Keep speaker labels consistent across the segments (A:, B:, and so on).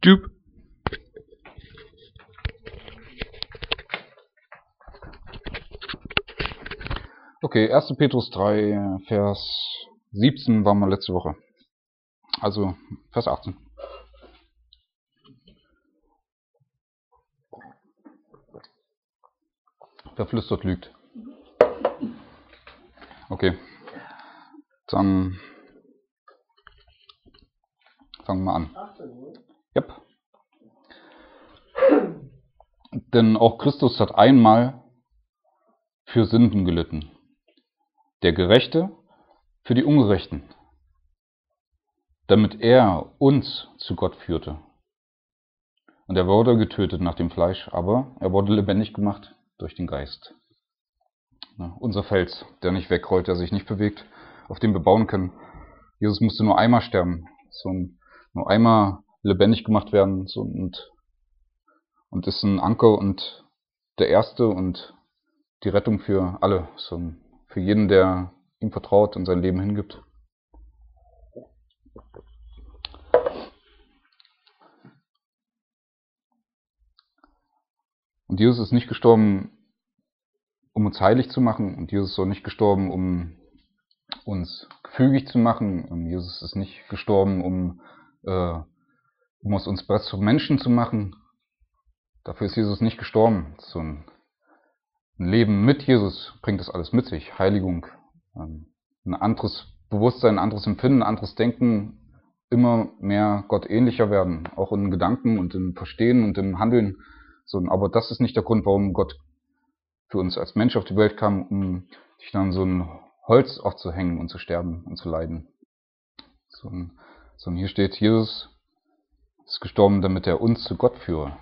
A: Tschüp. Okay, 1. Petrus 3, Vers 17 waren wir letzte Woche. Also Vers 18. Wer flüstert, lügt. Okay, dann fangen wir an. Yep. Denn auch Christus hat einmal für Sünden gelitten, der Gerechte für die Ungerechten, damit er uns zu Gott führte. Und er wurde getötet nach dem Fleisch, aber er wurde lebendig gemacht durch den Geist. Unser Fels, der nicht wegrollt, der sich nicht bewegt, auf dem wir bauen können. Jesus musste nur einmal sterben, nur einmal lebendig gemacht werden und ist ein Anker und der Erste und die Rettung für alle, für jeden, der ihm vertraut und sein Leben hingibt. Und Jesus ist nicht gestorben, um uns heilig zu machen, und Jesus ist auch nicht gestorben, um uns gefügig zu machen. Und Jesus ist nicht gestorben, um aus uns bessere Menschen zu machen. Dafür ist Jesus nicht gestorben. So ein Leben mit Jesus bringt das alles mit sich. Heiligung, ein anderes Bewusstsein, ein anderes Empfinden, ein anderes Denken, immer mehr Gott ähnlicher werden, auch in Gedanken und im Verstehen und im Handeln. Aber das ist nicht der Grund, warum Gott für uns als Mensch auf die Welt kam, um sich dann so ein Holz aufzuhängen und zu sterben und zu leiden. Hier steht, Jesus ist gestorben, damit er uns zu Gott führe.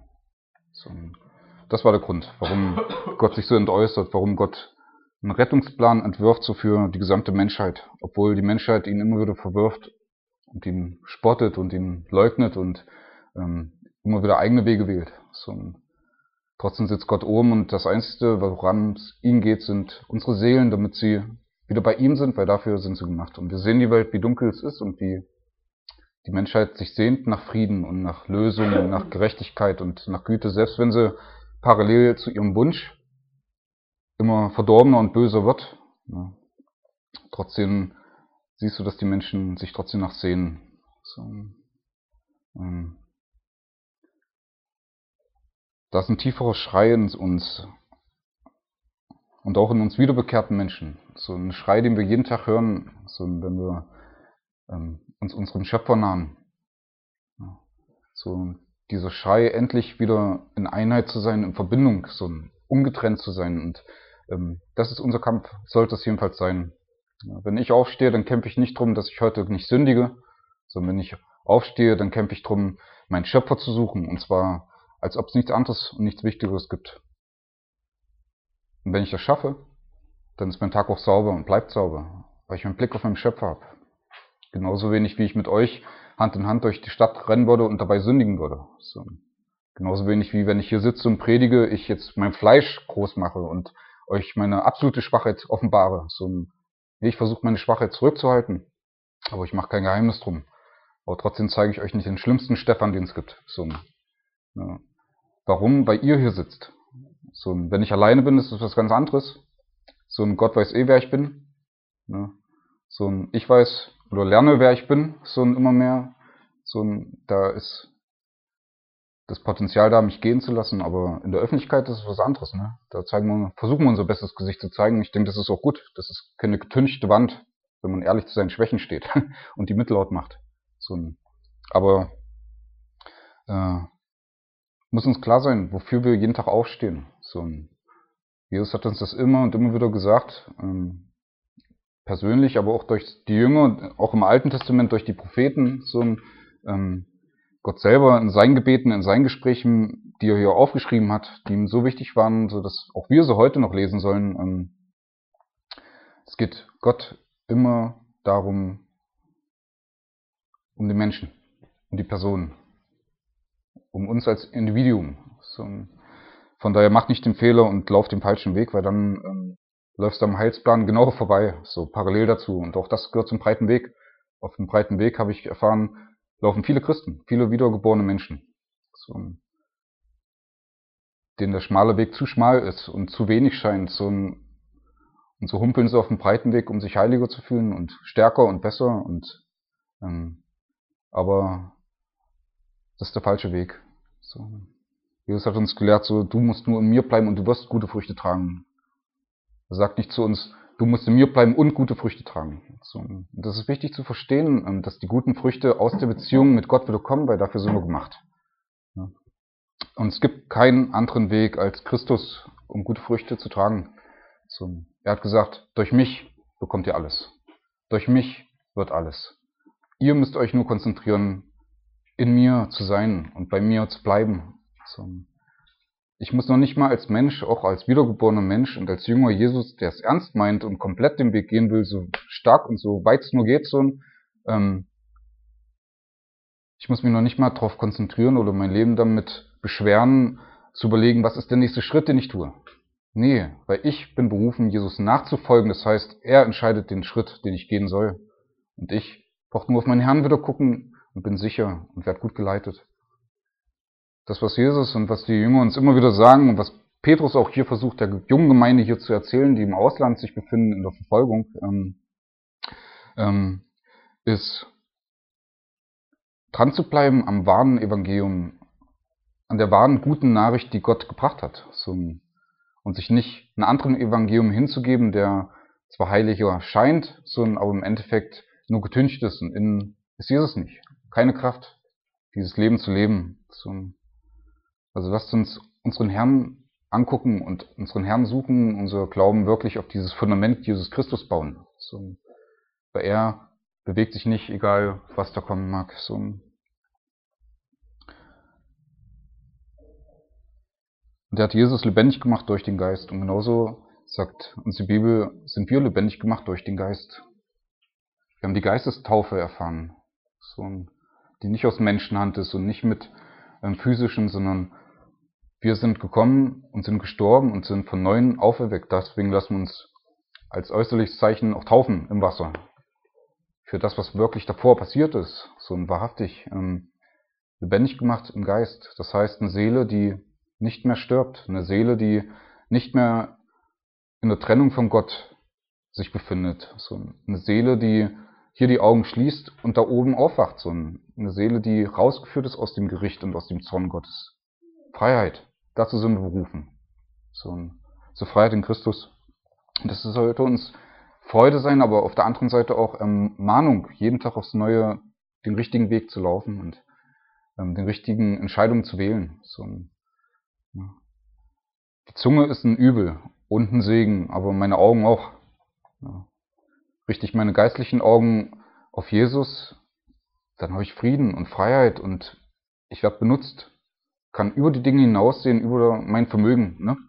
A: Das war der Grund, warum Gott sich so entäußert, warum Gott einen Rettungsplan entwirft so für die gesamte Menschheit, obwohl die Menschheit ihn immer wieder verwirft und ihn spottet und ihn leugnet und immer wieder eigene Wege wählt. Trotzdem sitzt Gott oben und das Einzige, woran es ihm geht, sind unsere Seelen, damit sie wieder bei ihm sind, weil dafür sind sie gemacht. Und wir sehen die Welt, wie dunkel es ist und wie die Menschheit sich sehnt nach Frieden und nach Lösung und nach Gerechtigkeit und nach Güte, selbst wenn sie parallel zu ihrem Wunsch immer verdorbener und böser wird. Ja. Trotzdem siehst du, dass die Menschen sich trotzdem nach sehnen. Da ist ein tieferer Schrei in uns und auch in uns wiederbekehrten Menschen. So ein Schrei, den wir jeden Tag hören, wenn wir uns unserem Schöpfer nahen. Ja. Dieser Schrei, endlich wieder in Einheit zu sein, in Verbindung, ungetrennt zu sein. Und das ist unser Kampf, sollte es jedenfalls sein. Ja, wenn ich aufstehe, dann kämpfe ich nicht darum, dass ich heute nicht sündige, sondern wenn ich aufstehe, dann kämpfe ich darum, meinen Schöpfer zu suchen. Und zwar, als ob es nichts anderes und nichts Wichtigeres gibt. Und wenn ich das schaffe, dann ist mein Tag auch sauber und bleibt sauber, weil ich einen Blick auf meinen Schöpfer habe. Genauso wenig, wie ich mit euch Hand in Hand durch die Stadt rennen würde und dabei sündigen würde. Genauso wenig, wie wenn ich hier sitze und predige, ich jetzt mein Fleisch groß mache und euch meine absolute Schwachheit offenbare. Ich versuche meine Schwachheit zurückzuhalten, aber ich mache kein Geheimnis drum. Aber trotzdem zeige ich euch nicht den schlimmsten Stefan, den es gibt. Ja. Warum? Weil ihr hier sitzt. Wenn ich alleine bin, ist das was ganz anderes. Gott weiß wer ich bin. Ja. Ich weiß oder lerne, wer ich bin. Immer mehr. Da ist das Potenzial da, mich gehen zu lassen. Aber in der Öffentlichkeit ist es was anderes. Ne? Da versuchen wir unser bestes Gesicht zu zeigen. Ich denke, das ist auch gut. Das ist keine getünchte Wand, wenn man ehrlich zu seinen Schwächen steht und die mittellaut macht. Aber muss uns klar sein, wofür wir jeden Tag aufstehen. Jesus hat uns das immer und immer wieder gesagt, persönlich, aber auch durch die Jünger, auch im Alten Testament durch die Propheten. Gott selber in seinen Gebeten, in seinen Gesprächen, die er hier aufgeschrieben hat, die ihm so wichtig waren, so dass auch wir sie heute noch lesen sollen. Es geht Gott immer darum, um den Menschen, um die Person, um uns als Individuum. Von daher macht nicht den Fehler und lauft den falschen Weg, weil dann läufst du am Heilsplan genau vorbei, parallel dazu. Und auch das gehört zum breiten Weg. Auf dem breiten Weg habe ich erfahren, laufen viele Christen, viele wiedergeborene Menschen, so, denen der schmale Weg zu schmal ist und zu wenig scheint, und so humpeln sie auf dem breiten Weg, um sich heiliger zu fühlen und stärker und besser, aber das ist der falsche Weg. So. Jesus hat uns gelehrt, so, du musst nur in mir bleiben und du wirst gute Früchte tragen. Er sagt nicht zu uns, du musst in mir bleiben und gute Früchte tragen. So. Und das ist wichtig zu verstehen, dass die guten Früchte aus der Beziehung mit Gott wieder kommen, weil dafür sind wir gemacht. Ja. Und es gibt keinen anderen Weg als Christus, um gute Früchte zu tragen. So. Er hat gesagt, durch mich bekommt ihr alles. Durch mich wird alles. Ihr müsst euch nur konzentrieren, in mir zu sein und bei mir zu bleiben. So. Ich muss noch nicht mal als Mensch, auch als wiedergeborener Mensch und als Jünger Jesus, der es ernst meint und komplett den Weg gehen will, so stark und so weit es nur geht, ich muss mich noch nicht mal darauf konzentrieren oder mein Leben damit beschweren, zu überlegen, was ist der nächste Schritt, den ich tue. Nee, weil ich bin berufen, Jesus nachzufolgen. Das heißt, er entscheidet den Schritt, den ich gehen soll. Und ich brauche nur auf meinen Herrn wieder gucken und bin sicher und werde gut geleitet. Das, was Jesus und was die Jünger uns immer wieder sagen und was Petrus auch hier versucht, der jungen Gemeinde hier zu erzählen, die im Ausland sich befinden in der Verfolgung, ist dran zu bleiben am wahren Evangelium, an der wahren guten Nachricht, die Gott gebracht hat. Und sich nicht einem anderen Evangelium hinzugeben, der zwar heiliger scheint, aber im Endeffekt nur getüncht ist und innen ist Jesus nicht. Keine Kraft, dieses Leben zu leben. Also lasst uns unseren Herrn angucken und unseren Herrn suchen, unser Glauben wirklich auf dieses Fundament Jesus Christus bauen. Weil er bewegt sich nicht, egal was da kommen mag. Und er hat Jesus lebendig gemacht durch den Geist. Und genauso sagt uns die Bibel, sind wir lebendig gemacht durch den Geist. Wir haben die Geistestaufe erfahren, die nicht aus Menschenhand ist und nicht mit physischen, sondern wir sind gekommen und sind gestorben und sind von Neuem auferweckt. Deswegen lassen wir uns als äußerliches Zeichen auch taufen im Wasser. Für das, was wirklich davor passiert ist, wahrhaftig lebendig gemacht im Geist. Das heißt, eine Seele, die nicht mehr stirbt, eine Seele, die nicht mehr in der Trennung von Gott sich befindet. Eine Seele, die hier die Augen schließt und da oben aufwacht. Eine Seele, die rausgeführt ist aus dem Gericht und aus dem Zorn Gottes. Freiheit, dazu sind wir berufen. Zur Freiheit in Christus. Und das sollte uns Freude sein, aber auf der anderen Seite auch Mahnung, jeden Tag aufs Neue den richtigen Weg zu laufen und den richtigen Entscheidungen zu wählen. Die Zunge ist ein Übel und ein Segen, aber meine Augen auch. Richte ich meine geistlichen Augen auf Jesus, dann habe ich Frieden und Freiheit und ich werde benutzt, kann über die Dinge hinaussehen, über mein Vermögen,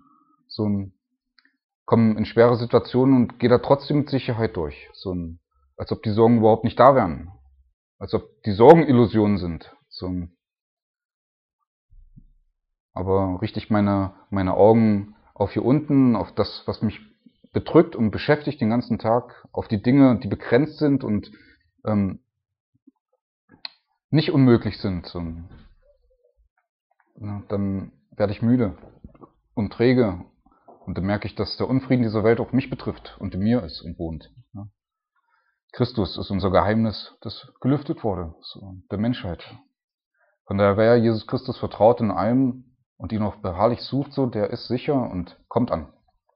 A: komme in schwere Situationen und gehe da trotzdem mit Sicherheit durch, als ob die Sorgen überhaupt nicht da wären, als ob die Sorgen Illusionen sind, aber richte ich meine Augen auf hier unten, auf das, was mich bedrückt und beschäftigt den ganzen Tag, auf die Dinge, die begrenzt sind und nicht unmöglich sind, dann werde ich müde und träge und dann merke ich, dass der Unfrieden dieser Welt auch mich betrifft und in mir ist und wohnt. Christus ist unser Geheimnis, das gelüftet wurde, der Menschheit. Von daher, wer Jesus Christus vertraut in allem und ihn auch beharrlich sucht, der ist sicher und kommt an.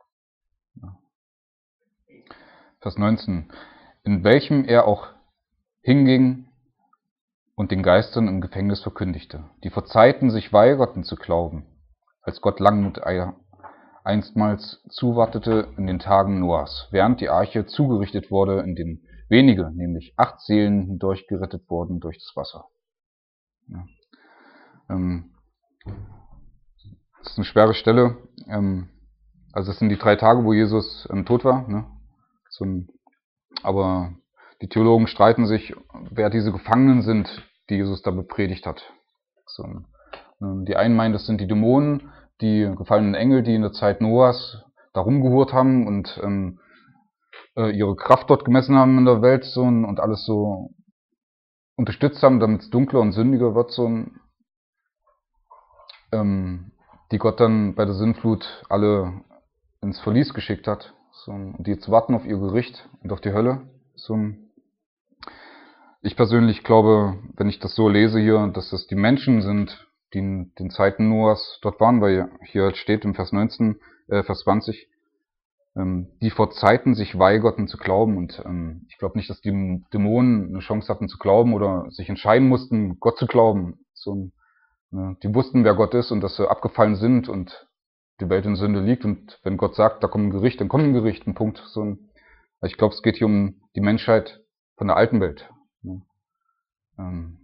A: Vers 19. In welchem er auch hinging und den Geistern im Gefängnis verkündigte, die vor Zeiten sich weigerten zu glauben, als Gott Langmut einstmals zuwartete in den Tagen Noahs, während die Arche zugerichtet wurde, in den wenige, nämlich 8 Seelen, hindurch gerettet wurden durch das Wasser. Ja. Das ist eine schwere Stelle. Also es sind die 3 Tage, wo Jesus tot war. Aber die Theologen streiten sich, wer diese Gefangenen sind, die Jesus da bepredigt hat. Die einen meinen, das sind die Dämonen, die gefallenen Engel, die in der Zeit Noahs da rumgehurt haben und ihre Kraft dort gemessen haben in der Welt und alles unterstützt haben, damit es dunkler und sündiger wird, die Gott dann bei der Sintflut alle ins Verlies geschickt hat, die jetzt warten auf ihr Gericht und auf die Hölle. Ich persönlich glaube, wenn ich das so lese hier, dass das die Menschen sind, die in den Zeiten Noahs dort waren, weil hier steht im Vers 20, die vor Zeiten sich weigerten zu glauben. Und ich glaube nicht, dass die Dämonen eine Chance hatten zu glauben oder sich entscheiden mussten, Gott zu glauben. Die wussten, wer Gott ist und dass sie abgefallen sind und die Welt in Sünde liegt. Und wenn Gott sagt, da kommt ein Gericht, dann kommt ein Gericht, ein Punkt. Ich glaube, es geht hier um die Menschheit von der alten Welt. Und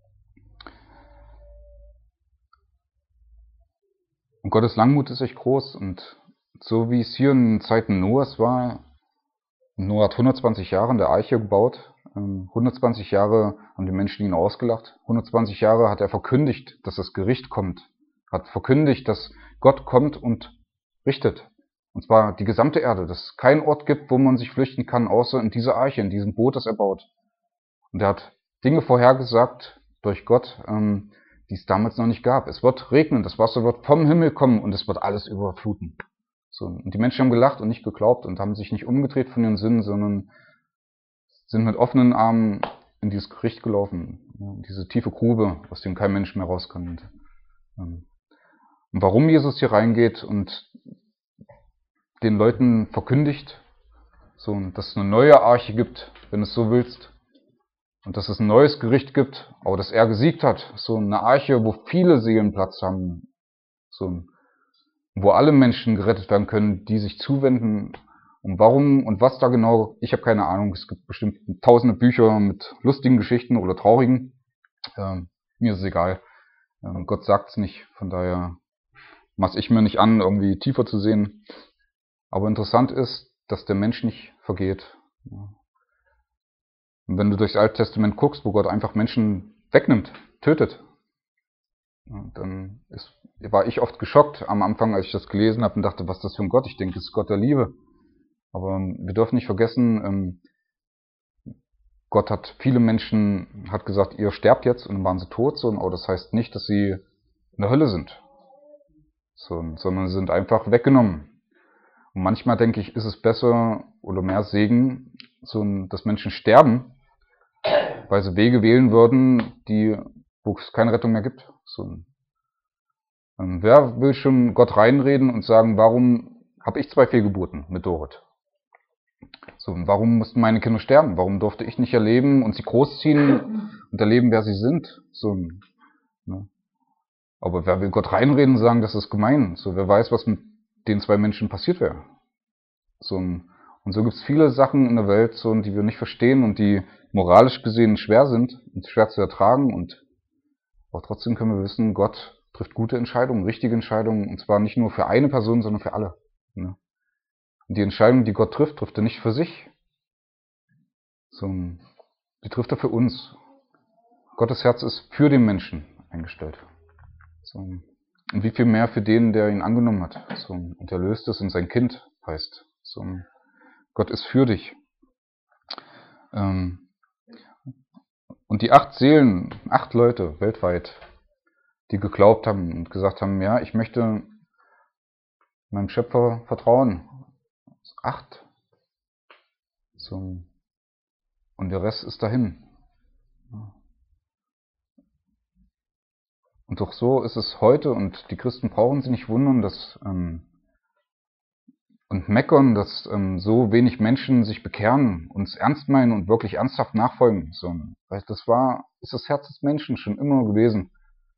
A: Gottes Langmut ist echt groß. Und so wie es hier in den Zeiten Noahs war, Noah hat 120 Jahre in der Arche gebaut. 120 Jahre haben die Menschen ihn ausgelacht. 120 Jahre hat er verkündigt, dass das Gericht kommt. Hat verkündigt, dass Gott kommt und richtet. Und zwar die gesamte Erde. Dass es keinen Ort gibt, wo man sich flüchten kann, außer in dieser Arche, in diesem Boot, das er baut. Und er hat Dinge vorhergesagt durch Gott, die es damals noch nicht gab. Es wird regnen, das Wasser wird vom Himmel kommen und es wird alles überfluten. Und die Menschen haben gelacht und nicht geglaubt und haben sich nicht umgedreht von ihren Sünden, sondern sind mit offenen Armen in dieses Gericht gelaufen, in diese tiefe Grube, aus dem kein Mensch mehr raus kann. Und warum Jesus hier reingeht und den Leuten verkündigt, dass es eine neue Arche gibt, wenn du es so willst, und dass es ein neues Gericht gibt, aber dass er gesiegt hat, eine Arche, wo viele Seelen Platz haben, wo alle Menschen gerettet werden können, die sich zuwenden. Und warum und was da genau, ich habe keine Ahnung. Es gibt bestimmt tausende Bücher mit lustigen Geschichten oder traurigen. Mir ist es egal. Gott sagt es nicht, von daher maß ich mir nicht an, irgendwie tiefer zu sehen. Aber interessant ist, dass der Mensch nicht vergeht. Und wenn du durchs Alte Testament guckst, wo Gott einfach Menschen wegnimmt, tötet, dann war ich oft geschockt am Anfang, als ich das gelesen habe und dachte, was ist das für ein Gott? Ich denke, das ist Gott der Liebe. Aber wir dürfen nicht vergessen, Gott hat viele Menschen, hat gesagt, ihr sterbt jetzt und dann waren sie tot, aber das heißt nicht, dass sie in der Hölle sind, sondern sie sind einfach weggenommen. Und manchmal denke ich, ist es besser oder mehr Segen, dass Menschen sterben, weil sie Wege wählen würden, wo es keine Rettung mehr gibt. Wer will schon Gott reinreden und sagen, warum habe ich 2 Fehlgeburten mit Dorit? Warum mussten meine Kinder sterben? Warum durfte ich nicht erleben und sie großziehen und erleben, wer sie sind? Aber wer will Gott reinreden und sagen, das ist gemein? Wer weiß, was mit den 2 Menschen passiert wäre? Und so gibt es viele Sachen in der Welt, die wir nicht verstehen und die moralisch gesehen schwer sind und schwer zu ertragen. Aber trotzdem können wir wissen, Gott trifft gute Entscheidungen, richtige Entscheidungen, und zwar nicht nur für eine Person, sondern für alle. Und die Entscheidung, die Gott trifft, trifft er nicht für sich. Die trifft er für uns. Gottes Herz ist für den Menschen eingestellt. Und wie viel mehr für den, der ihn angenommen hat und erlöst ist und sein Kind heißt. Gott ist für dich. Und die 8 Seelen, 8 Leute weltweit, die geglaubt haben und gesagt haben, ja, ich möchte meinem Schöpfer vertrauen. 8. Und der Rest ist dahin. Und doch so ist es heute, und die Christen brauchen sich nicht wundern, und meckern, dass so wenig Menschen sich bekehren, uns ernst meinen und wirklich ernsthaft nachfolgen. Weil ist das Herz des Menschen schon immer gewesen.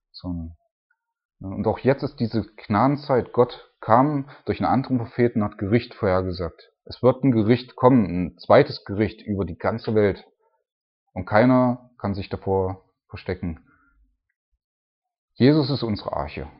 A: Und auch jetzt ist diese Gnadenzeit. Gott kam durch einen anderen Propheten und hat Gericht vorhergesagt. Es wird ein Gericht kommen, ein zweites Gericht über die ganze Welt. Und keiner kann sich davor verstecken. Jesus ist unsere Arche.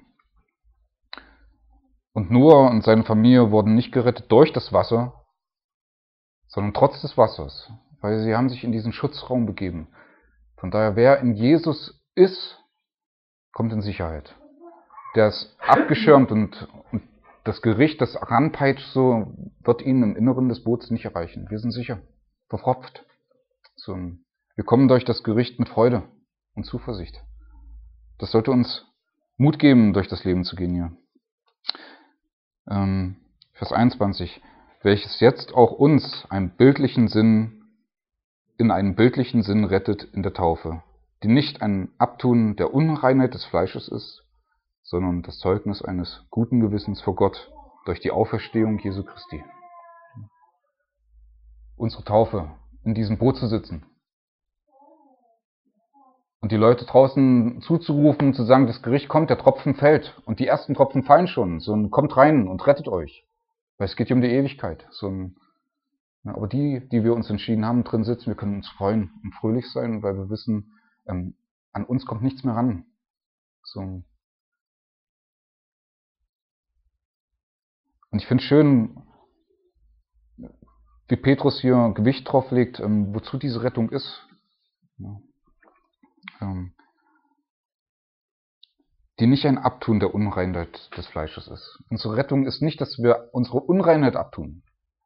A: Und Noah und seine Familie wurden nicht gerettet durch das Wasser, sondern trotz des Wassers, weil sie haben sich in diesen Schutzraum begeben. Von daher, wer in Jesus ist, kommt in Sicherheit. Der ist abgeschirmt und das Gericht, das ranpeitscht, wird ihn im Inneren des Boots nicht erreichen. Wir sind sicher, verpfropft. Wir kommen durch das Gericht mit Freude und Zuversicht. Das sollte uns Mut geben, durch das Leben zu gehen hier. Vers 21. Welches jetzt auch uns in einem bildlichen Sinn rettet in der Taufe, die nicht ein Abtun der Unreinheit des Fleisches ist, sondern das Zeugnis eines guten Gewissens vor Gott durch die Auferstehung Jesu Christi. Unsere Taufe, in diesem Boot zu sitzen und die Leute draußen zuzurufen, zu sagen, das Gericht kommt, der Tropfen fällt und die ersten Tropfen fallen schon, so ein, kommt rein und rettet euch, weil es geht ja um die Ewigkeit. So ein, ja, aber die wir uns entschieden haben, drin sitzen, wir können uns freuen und fröhlich sein, weil wir wissen, an uns kommt nichts mehr ran. So. Und ich finde es schön, wie Petrus hier Gewicht drauf legt, wozu diese Rettung ist. Ja. Die nicht ein Abtun der Unreinheit des Fleisches ist. Unsere Rettung ist nicht, dass wir unsere Unreinheit abtun.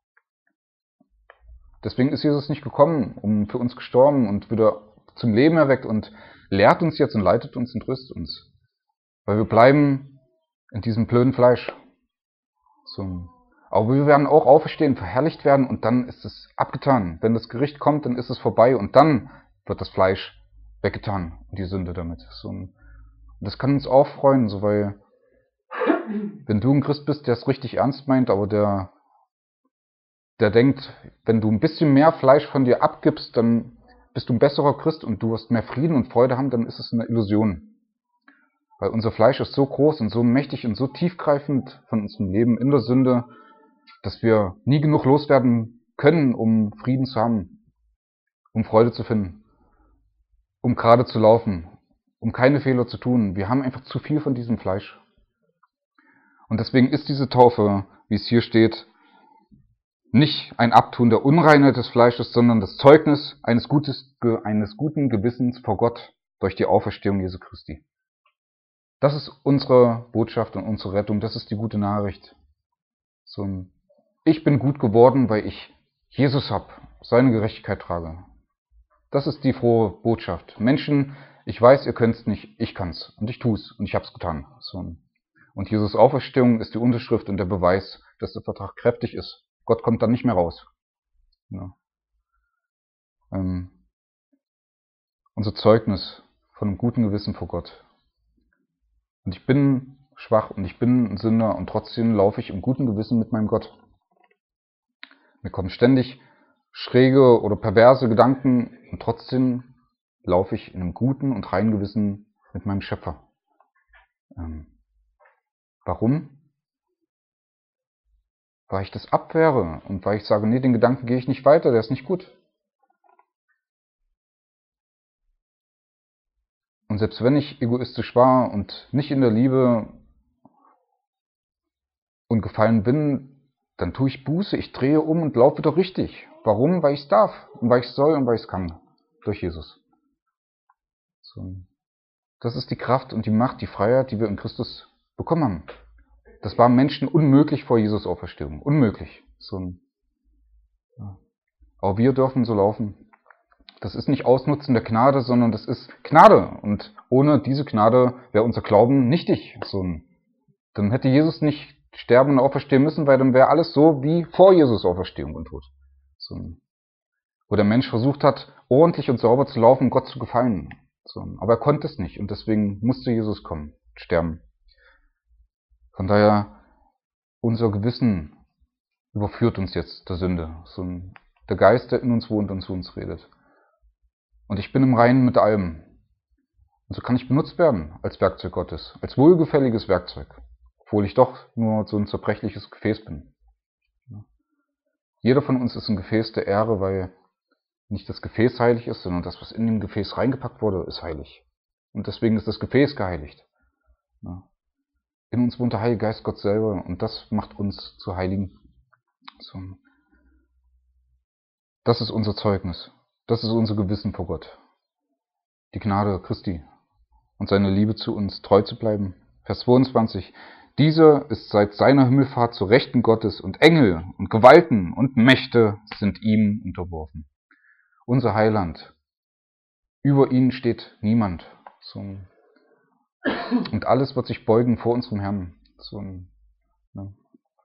A: Deswegen ist Jesus nicht gekommen, um für uns gestorben und wieder zum Leben erweckt und lehrt uns jetzt und leitet uns und tröstet uns. Weil wir bleiben in diesem blöden Fleisch. So. Aber wir werden auch auferstehen, verherrlicht werden und dann ist es abgetan. Wenn das Gericht kommt, dann ist es vorbei und dann wird das Fleisch weggetan und die Sünde damit. So. Und das kann uns auch freuen, so, weil wenn du ein Christ bist, der es richtig ernst meint, aber der denkt, wenn du ein bisschen mehr Fleisch von dir abgibst, dann bist du ein besserer Christ und du wirst mehr Frieden und Freude haben, dann ist es eine Illusion. Weil unser Fleisch ist so groß und so mächtig und so tiefgreifend von unserem Leben in der Sünde, dass wir nie genug loswerden können, um Frieden zu haben, um Freude zu finden, um gerade zu laufen, um keine Fehler zu tun. Wir haben einfach zu viel von diesem Fleisch. Und deswegen ist diese Taufe, wie es hier steht, nicht ein Abtun der Unreinheit des Fleisches, sondern das Zeugnis eines guten Gewissens vor Gott durch die Auferstehung Jesu Christi. Das ist unsere Botschaft und unsere Rettung, das ist die gute Nachricht. So, ich bin gut geworden, weil ich Jesus habe, seine Gerechtigkeit trage. Das ist die frohe Botschaft. Menschen, ich weiß, ihr könnt's nicht, ich kann's und ich tu's und ich hab's getan. So. Und Jesus' Auferstehung ist die Unterschrift und der Beweis, dass der Vertrag kräftig ist. Gott kommt dann nicht mehr raus. Ja. Unser Zeugnis von einem guten Gewissen vor Gott. Und ich bin schwach und ich bin ein Sünder und trotzdem laufe ich im guten Gewissen mit meinem Gott. Mir kommen ständig schräge oder perverse Gedanken und trotzdem laufe ich in einem guten und reinen Gewissen mit meinem Schöpfer. Warum? Weil ich das abwehre und weil ich sage, nee, den Gedanken gehe ich nicht weiter, der ist nicht gut. Und selbst wenn ich egoistisch war und nicht in der Liebe und gefallen bin, dann tue ich Buße, ich drehe um und laufe wieder richtig. Warum? Weil ich es darf und weil ich es soll und weil ich es kann. Durch Jesus. So. Das ist die Kraft und die Macht, die Freiheit, die wir in Christus bekommen haben. Das war Menschen unmöglich vor Jesus Auferstehung. Unmöglich. So. Ja. Aber wir dürfen so laufen. Das ist nicht Ausnutzen der Gnade, sondern das ist Gnade. Und ohne diese Gnade wäre unser Glauben nichtig. So. Dann hätte Jesus nicht sterben und auferstehen müssen, weil dann wäre alles so wie vor Jesus Auferstehung und Tod. So. Wo der Mensch versucht hat, ordentlich und sauber zu laufen, Gott zu gefallen. So. Aber er konnte es nicht und deswegen musste Jesus kommen, sterben. Von daher, unser Gewissen überführt uns jetzt der Sünde. So. Der Geist, der in uns wohnt und zu uns redet. Und ich bin im Reinen mit allem. Und so kann ich benutzt werden als Werkzeug Gottes, als wohlgefälliges Werkzeug. Obwohl ich doch nur so ein zerbrechliches Gefäß bin. Jeder von uns ist ein Gefäß der Ehre, weil nicht das Gefäß heilig ist, sondern das, was in dem Gefäß reingepackt wurde, ist heilig. Und deswegen ist das Gefäß geheiligt. In uns wohnt der Heilige Geist, Gott selber, und das macht uns zu Heiligen. So. Das ist unser Zeugnis. Das ist unser Gewissen vor Gott. Die Gnade Christi und seine Liebe zu uns treu zu bleiben. Vers 22. Dieser ist seit seiner Himmelfahrt zur Rechten Gottes und Engel und Gewalten und Mächte sind ihm unterworfen. Unser Heiland über ihn steht niemand. So, und alles wird sich beugen vor unserem Herrn. So, ne?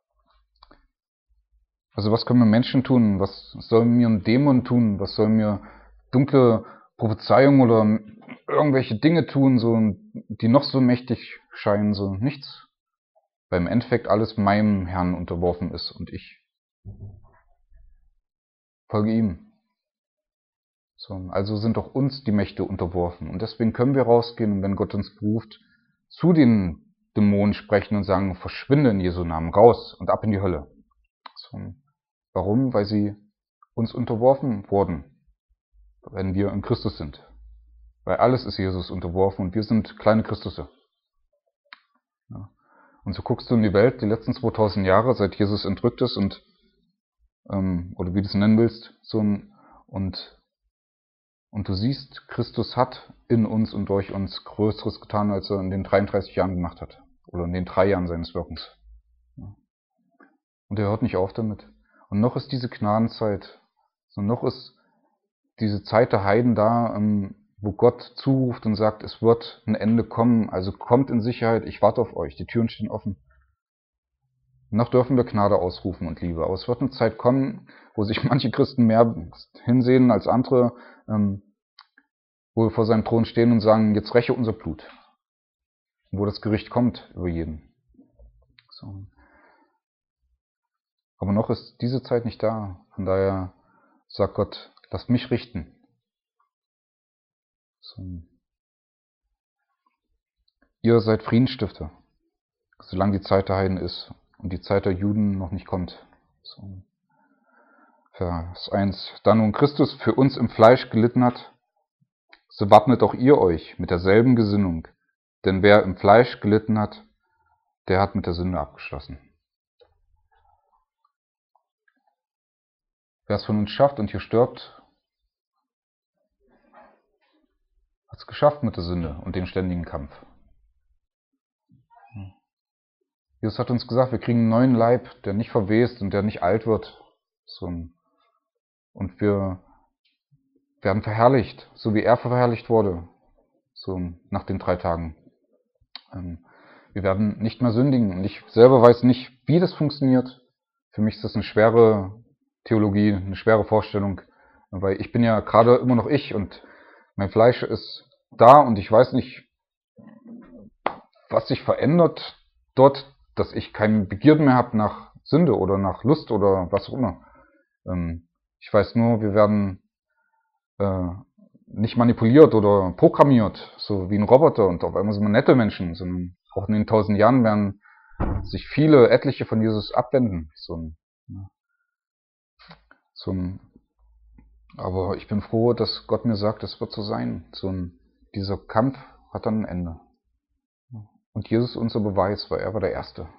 A: Also was können wir Menschen tun? Was soll mir ein Dämon tun? Was soll mir dunkle Prophezeiung oder irgendwelche Dinge tun, so, die noch so mächtig scheinen? So nichts. Weil im Endeffekt alles meinem Herrn unterworfen ist und ich folge ihm. So, also sind auch uns die Mächte unterworfen. Und deswegen können wir rausgehen und wenn Gott uns beruft, zu den Dämonen sprechen und sagen, verschwinde in Jesu Namen, raus und ab in die Hölle. So, warum? Weil sie uns unterworfen wurden, wenn wir in Christus sind. Weil alles ist Jesus unterworfen und wir sind kleine Christusse. Ja. Und so guckst du in die Welt, die letzten 2000 Jahre, seit Jesus entrückt ist und, oder wie du es nennen willst, so, und du siehst, Christus hat in uns und durch uns Größeres getan, als er in den 33 Jahren gemacht hat. Oder in den 3 Jahren seines Wirkens. Ja. Und er hört nicht auf damit. Und noch ist diese Gnadenzeit, so noch ist diese Zeit der Heiden da, wo Gott zuruft und sagt, es wird ein Ende kommen, also kommt in Sicherheit, ich warte auf euch, die Türen stehen offen. Noch dürfen wir Gnade ausrufen und Liebe. Aber es wird eine Zeit kommen, wo sich manche Christen mehr hinsehen als andere, wo wir vor seinem Thron stehen und sagen, jetzt räche unser Blut. Und wo das Gericht kommt über jeden. So. Aber noch ist diese Zeit nicht da. Von daher sagt Gott, lasst mich richten. So. Ihr seid Friedensstifter, solange die Zeit der Heiden ist und die Zeit der Juden noch nicht kommt. So. Vers 1. Da nun Christus für uns im Fleisch gelitten hat, so wappnet auch ihr euch mit derselben Gesinnung. Denn wer im Fleisch gelitten hat, der hat mit der Sünde abgeschlossen. Wer es von uns schafft und hier stirbt, hat es geschafft mit der Sünde und dem ständigen Kampf. Jesus hat uns gesagt, wir kriegen einen neuen Leib, der nicht verwest und der nicht alt wird. Und wir werden verherrlicht, so wie er verherrlicht wurde, so nach den 3 Tagen. Wir werden nicht mehr sündigen. Und ich selber weiß nicht, wie das funktioniert. Für mich ist das eine schwere Theologie, eine schwere Vorstellung, weil ich bin ja gerade immer noch ich und mein Fleisch ist da und ich weiß nicht, was sich verändert dort, dass ich keine Begierden mehr habe nach Sünde oder nach Lust oder was auch immer. Ich weiß nur, wir werden nicht manipuliert oder programmiert, so wie ein Roboter und auf einmal sind wir nette Menschen, sondern auch in den 1000 Jahren werden sich etliche von Jesus abwenden. Aber ich bin froh, dass Gott mir sagt, es wird so sein. Dieser Kampf hat dann ein Ende. Und Jesus ist unser Beweis, weil er war der Erste.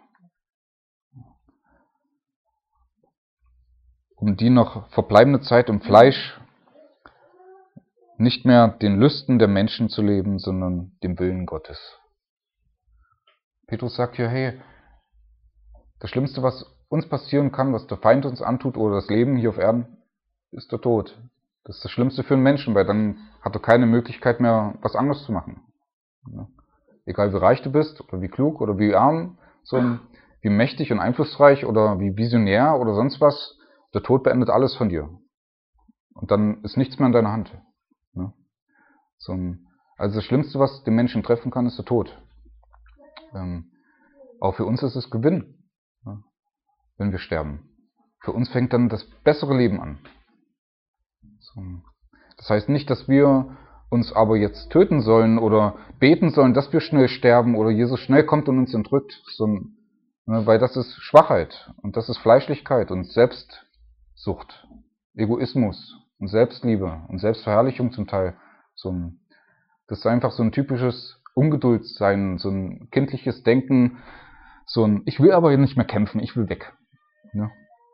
A: Um die noch verbleibende Zeit im Fleisch nicht mehr den Lüsten der Menschen zu leben, sondern dem Willen Gottes. Petrus sagt hier, hey, das Schlimmste, was uns passieren kann, was der Feind uns antut oder das Leben hier auf Erden, ist der Tod. Das ist das Schlimmste für einen Menschen, weil dann hat er keine Möglichkeit mehr, was anderes zu machen. Egal wie reich du bist oder wie klug oder wie arm, wie mächtig und einflussreich oder wie visionär oder sonst was, der Tod beendet alles von dir. Und dann ist nichts mehr in deiner Hand. Also das Schlimmste, was den Menschen treffen kann, ist der Tod. Auch für uns ist es Gewinn, wenn wir sterben. Für uns fängt dann das bessere Leben an. Das heißt nicht, dass wir uns aber jetzt töten sollen oder beten sollen, dass wir schnell sterben oder Jesus schnell kommt und uns entrückt, weil das ist Schwachheit und das ist Fleischlichkeit und Selbstsucht, Egoismus und Selbstliebe und Selbstverherrlichung zum Teil. Das ist einfach so ein typisches Ungeduldsein, so ein kindliches Denken, ich will aber nicht mehr kämpfen, ich will weg. Ja?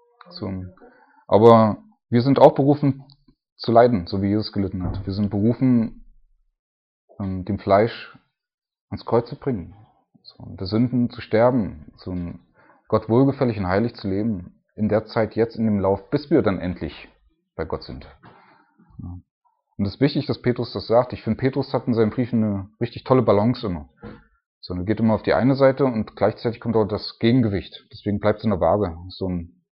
A: Aber wir sind auch berufen zu leiden, so wie Jesus gelitten hat. Wir sind berufen, dem Fleisch ans Kreuz zu bringen, der Sünden zu sterben, Gott wohlgefällig und heilig zu leben, in der Zeit jetzt, in dem Lauf, bis wir dann endlich bei Gott sind. Ja. Und es ist wichtig, dass Petrus das sagt. Ich finde, Petrus hat in seinen Briefen eine richtig tolle Balance immer. So, er geht immer auf die eine Seite und gleichzeitig kommt auch das Gegengewicht. Deswegen bleibt es in der Waage. So ein,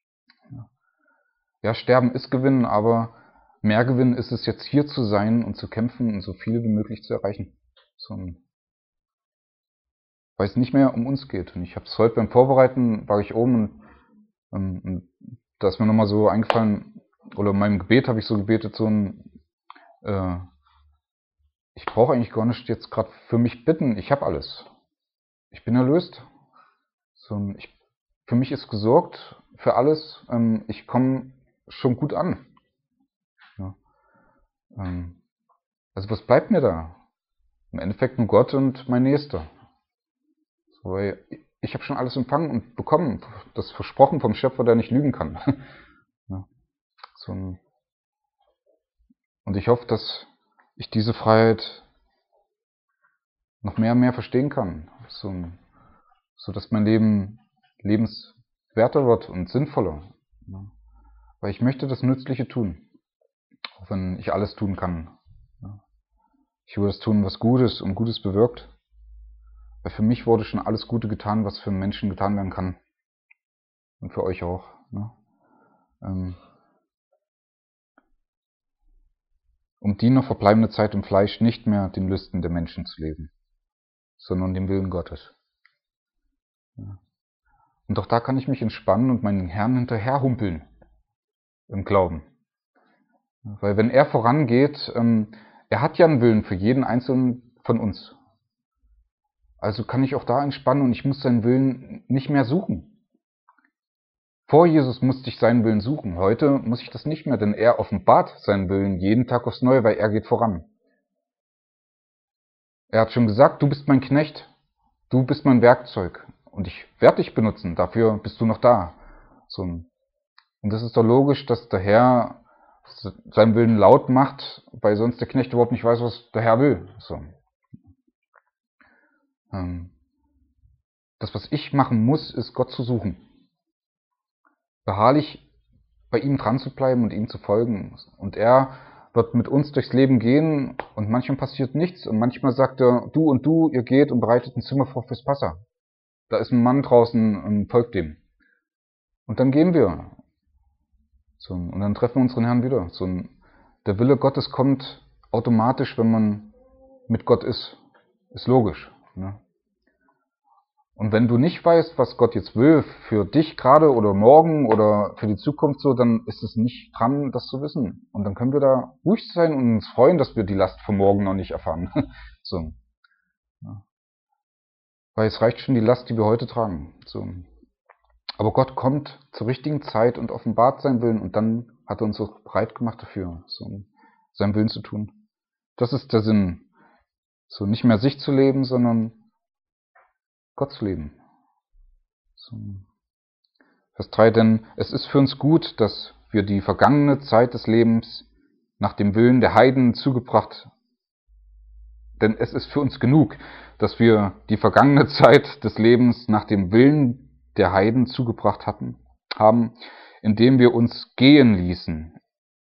A: ja, Sterben ist Gewinnen, aber mehr Gewinn ist es jetzt hier zu sein und zu kämpfen und so viel wie möglich zu erreichen. So ein, weil es nicht mehr um uns geht. Und ich habe es heute beim Vorbereiten, war ich oben und da ist mir nochmal so eingefallen, oder in meinem Gebet habe ich so gebetet, so ein, ich brauche eigentlich gar nicht jetzt gerade für mich bitten, ich habe alles. Ich bin erlöst. So, für mich ist gesorgt, für alles. Ich komme schon gut an. Ja. Also was bleibt mir da? Im Endeffekt nur Gott und mein Nächster. So, weil ich habe schon alles empfangen und bekommen. Das versprochen vom Schöpfer, der nicht lügen kann. Ja. So, und ich hoffe, dass ich diese Freiheit noch mehr und mehr verstehen kann. So dass mein Leben lebenswerter wird und sinnvoller. Ja. Weil ich möchte das Nützliche tun. Auch wenn ich alles tun kann. Ja. Ich will das tun, was Gutes und Gutes bewirkt. Weil für mich wurde schon alles Gute getan, was für Menschen getan werden kann. Und für euch auch. Ne? Um die noch verbleibende Zeit im Fleisch nicht mehr den Lüsten der Menschen zu leben, sondern dem Willen Gottes. Ja. Und auch da kann ich mich entspannen und meinen Herrn hinterherhumpeln im Glauben. Weil wenn er vorangeht, er hat ja einen Willen für jeden Einzelnen von uns. Also kann ich auch da entspannen und ich muss seinen Willen nicht mehr suchen. Vor Jesus musste ich seinen Willen suchen. Heute muss ich das nicht mehr, denn er offenbart seinen Willen jeden Tag aufs Neue, weil er geht voran. Er hat schon gesagt, du bist mein Knecht, du bist mein Werkzeug und ich werde dich benutzen, dafür bist du noch da. So. Und das ist doch logisch, dass der Herr seinen Willen laut macht, weil sonst der Knecht überhaupt nicht weiß, was der Herr will. So. Das, was ich machen muss, ist Gott zu suchen. Beharrlich bei ihm dran zu bleiben und ihm zu folgen. Und er wird mit uns durchs Leben gehen und manchmal passiert nichts und manchmal sagt er, du und du, ihr geht und bereitet ein Zimmer vor fürs Passa. Da ist ein Mann draußen und folgt dem. Und dann gehen wir. So, und dann treffen wir unseren Herrn wieder. So, der Wille Gottes kommt automatisch, wenn man mit Gott ist. Ist logisch. Ne? Und wenn du nicht weißt, was Gott jetzt will, für dich gerade oder morgen oder für die Zukunft so, dann ist es nicht dran, das zu wissen. Und dann können wir da ruhig sein und uns freuen, dass wir die Last von morgen noch nicht erfahren. So. Ja. Weil es reicht schon die Last, die wir heute tragen. So. Aber Gott kommt zur richtigen Zeit und offenbart seinen Willen und dann hat er uns auch bereit gemacht dafür, so seinen Willen zu tun. Das ist der Sinn. So nicht mehr sich zu leben, sondern Gott zu leben. So. Vers 3, denn es ist für uns gut, dass wir die vergangene Zeit des Lebens nach dem Willen der Heiden zugebracht, denn es ist für uns genug, dass wir die vergangene Zeit des Lebens nach dem Willen der Heiden zugebracht haben, indem wir uns gehen ließen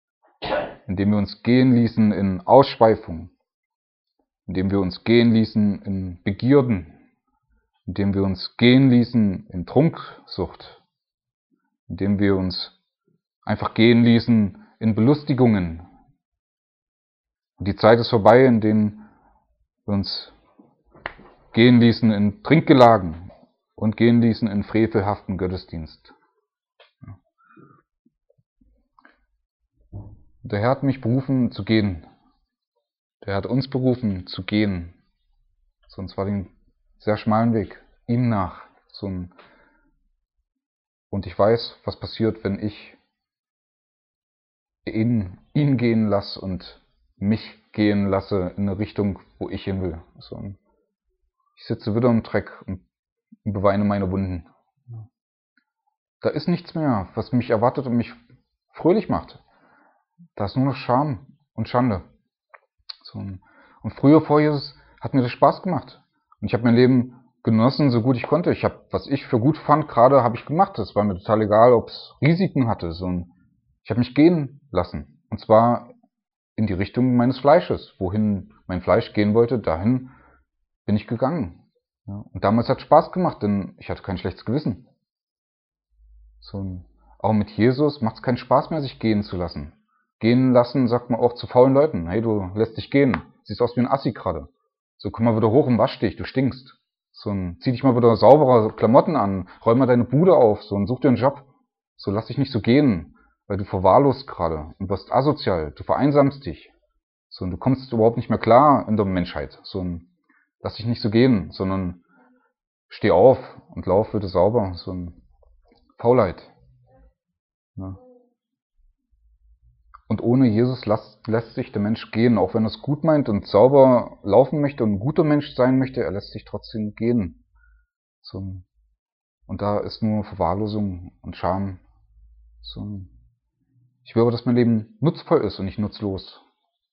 A: in Ausschweifung, indem wir uns gehen ließen in Begierden, indem wir uns gehen ließen in Trunksucht, indem wir uns einfach gehen ließen in Belustigungen. Und die Zeit ist vorbei, in denen wir uns gehen ließen in Trinkgelagen und gehen ließen in frevelhaften Gottesdienst. Der Herr hat mich berufen zu gehen. Der hat uns berufen zu gehen. Sonst war den sehr schmalen Weg, ihm nach. Und ich weiß, was passiert, wenn ich ihn gehen lasse und mich gehen lasse in eine Richtung, wo ich hin will. Ich sitze wieder im Dreck und beweine meine Wunden. Da ist nichts mehr, was mich erwartet und mich fröhlich macht. Da ist nur noch Scham und Schande. Und früher vor Jesus hat mir das Spaß gemacht. Und ich habe mein Leben genossen, so gut ich konnte. Ich habe, was ich für gut fand, gerade habe ich gemacht. Es war mir total egal, ob es Risiken hatte. Ich habe mich gehen lassen. Und zwar in die Richtung meines Fleisches. Wohin mein Fleisch gehen wollte, dahin bin ich gegangen. Ja, und damals hat es Spaß gemacht, denn ich hatte kein schlechtes Gewissen. Auch mit Jesus macht es keinen Spaß mehr, sich gehen zu lassen. Gehen lassen sagt man auch zu faulen Leuten. Hey, du lässt dich gehen. Siehst aus wie ein Assi gerade. So, komm mal wieder hoch und wasch dich, du stinkst. Zieh dich mal wieder saubere Klamotten an. Räum mal deine Bude auf. Such dir einen Job. Lass dich nicht so gehen, weil du verwahrlost gerade und wirst asozial. Du vereinsamst dich. Und du kommst überhaupt nicht mehr klar in der Menschheit. Lass dich nicht so gehen, sondern steh auf und lauf wieder sauber. Faulheit. Ja. Und ohne Jesus lässt sich der Mensch gehen, auch wenn er es gut meint und sauber laufen möchte und ein guter Mensch sein möchte, er lässt sich trotzdem gehen. Und da ist nur Verwahrlosung und Scham. Ich will aber, dass mein Leben nutzvoll ist und nicht nutzlos.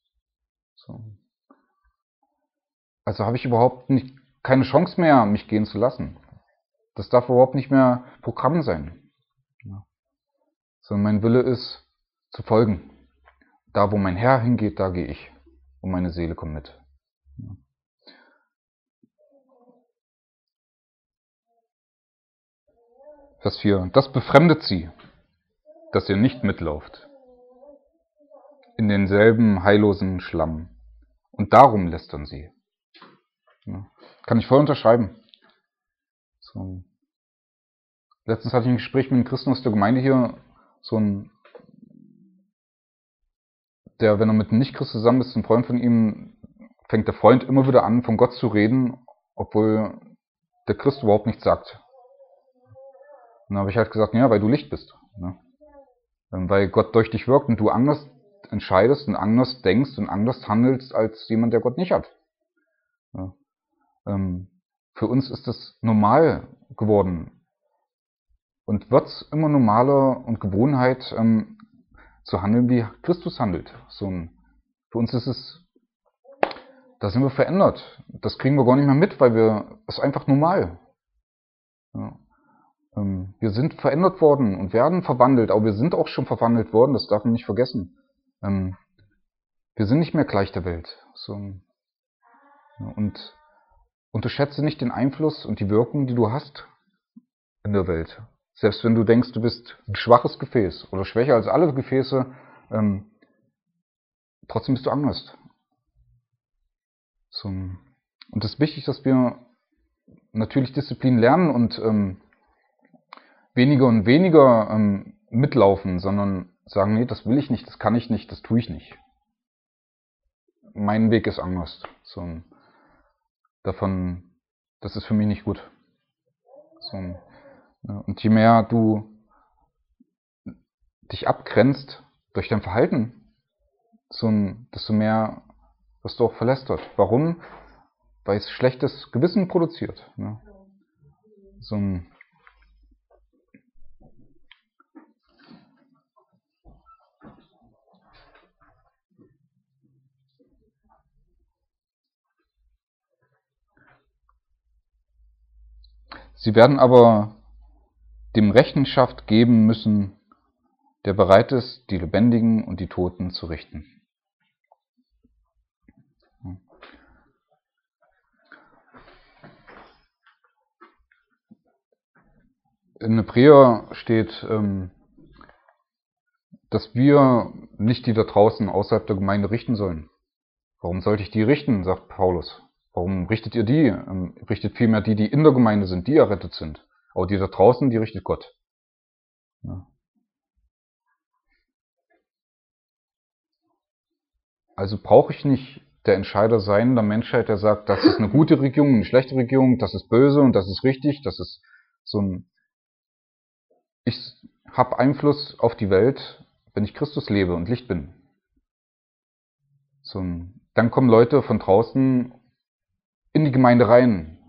A: Also habe ich überhaupt keine Chance mehr, mich gehen zu lassen. Das darf überhaupt nicht mehr Programm sein. Ja. Sondern mein Wille ist, zu folgen. Da, wo mein Herr hingeht, da gehe ich. Und meine Seele kommt mit. Ja. Vers 4. Das befremdet sie, dass ihr nicht mitlauft in denselben heillosen Schlamm. Und darum lästern sie. Ja. Kann ich voll unterschreiben. Letztens hatte ich ein Gespräch mit einem Christen aus der Gemeinde hier, der, wenn er mit einem Nicht-Christ zusammen ist, ein Freund von ihm, fängt der Freund immer wieder an, von Gott zu reden, obwohl der Christ überhaupt nichts sagt. Und dann habe ich halt gesagt, ja, weil du Licht bist. Ne? Weil Gott durch dich wirkt und du anders entscheidest und anders denkst und anders handelst als jemand, der Gott nicht hat. Ja. Für uns ist das normal geworden und wird es immer normaler und Gewohnheit zu handeln, wie Christus handelt. Für uns ist es, da sind wir verändert. Das kriegen wir gar nicht mehr mit, weil es ist einfach normal. Ja. Wir sind verändert worden und werden verwandelt, aber wir sind auch schon verwandelt worden, das darf man nicht vergessen. Wir sind nicht mehr gleich der Welt. Und unterschätze nicht den Einfluss und die Wirkung, die du hast in der Welt. Selbst wenn du denkst, du bist ein schwaches Gefäß oder schwächer als alle Gefäße, trotzdem bist du anders. Und es ist wichtig, dass wir natürlich Disziplin lernen und weniger und weniger mitlaufen, sondern sagen, nee, das will ich nicht, das kann ich nicht, das tue ich nicht. Mein Weg ist anders. Das ist für mich nicht gut. Und je mehr du dich abgrenzt durch dein Verhalten, desto mehr wirst du auch verlästert. Warum? Weil es schlechtes Gewissen produziert. Ne? Sie werden aber dem Rechenschaft geben müssen, der bereit ist, die Lebendigen und die Toten zu richten. In Hebräer steht, dass wir nicht die da draußen außerhalb der Gemeinde richten sollen. Warum sollte ich die richten, sagt Paulus. Warum richtet ihr die? Richtet vielmehr die, die in der Gemeinde sind, die errettet sind. Aber die da draußen, die richtet Gott. Ja. Also brauche ich nicht der Entscheider sein der Menschheit, der sagt, das ist eine gute Regierung, eine schlechte Regierung, das ist böse und das ist richtig, das ist ich habe Einfluss auf die Welt, wenn ich Christus lebe und Licht bin. Dann kommen Leute von draußen in die Gemeinde rein.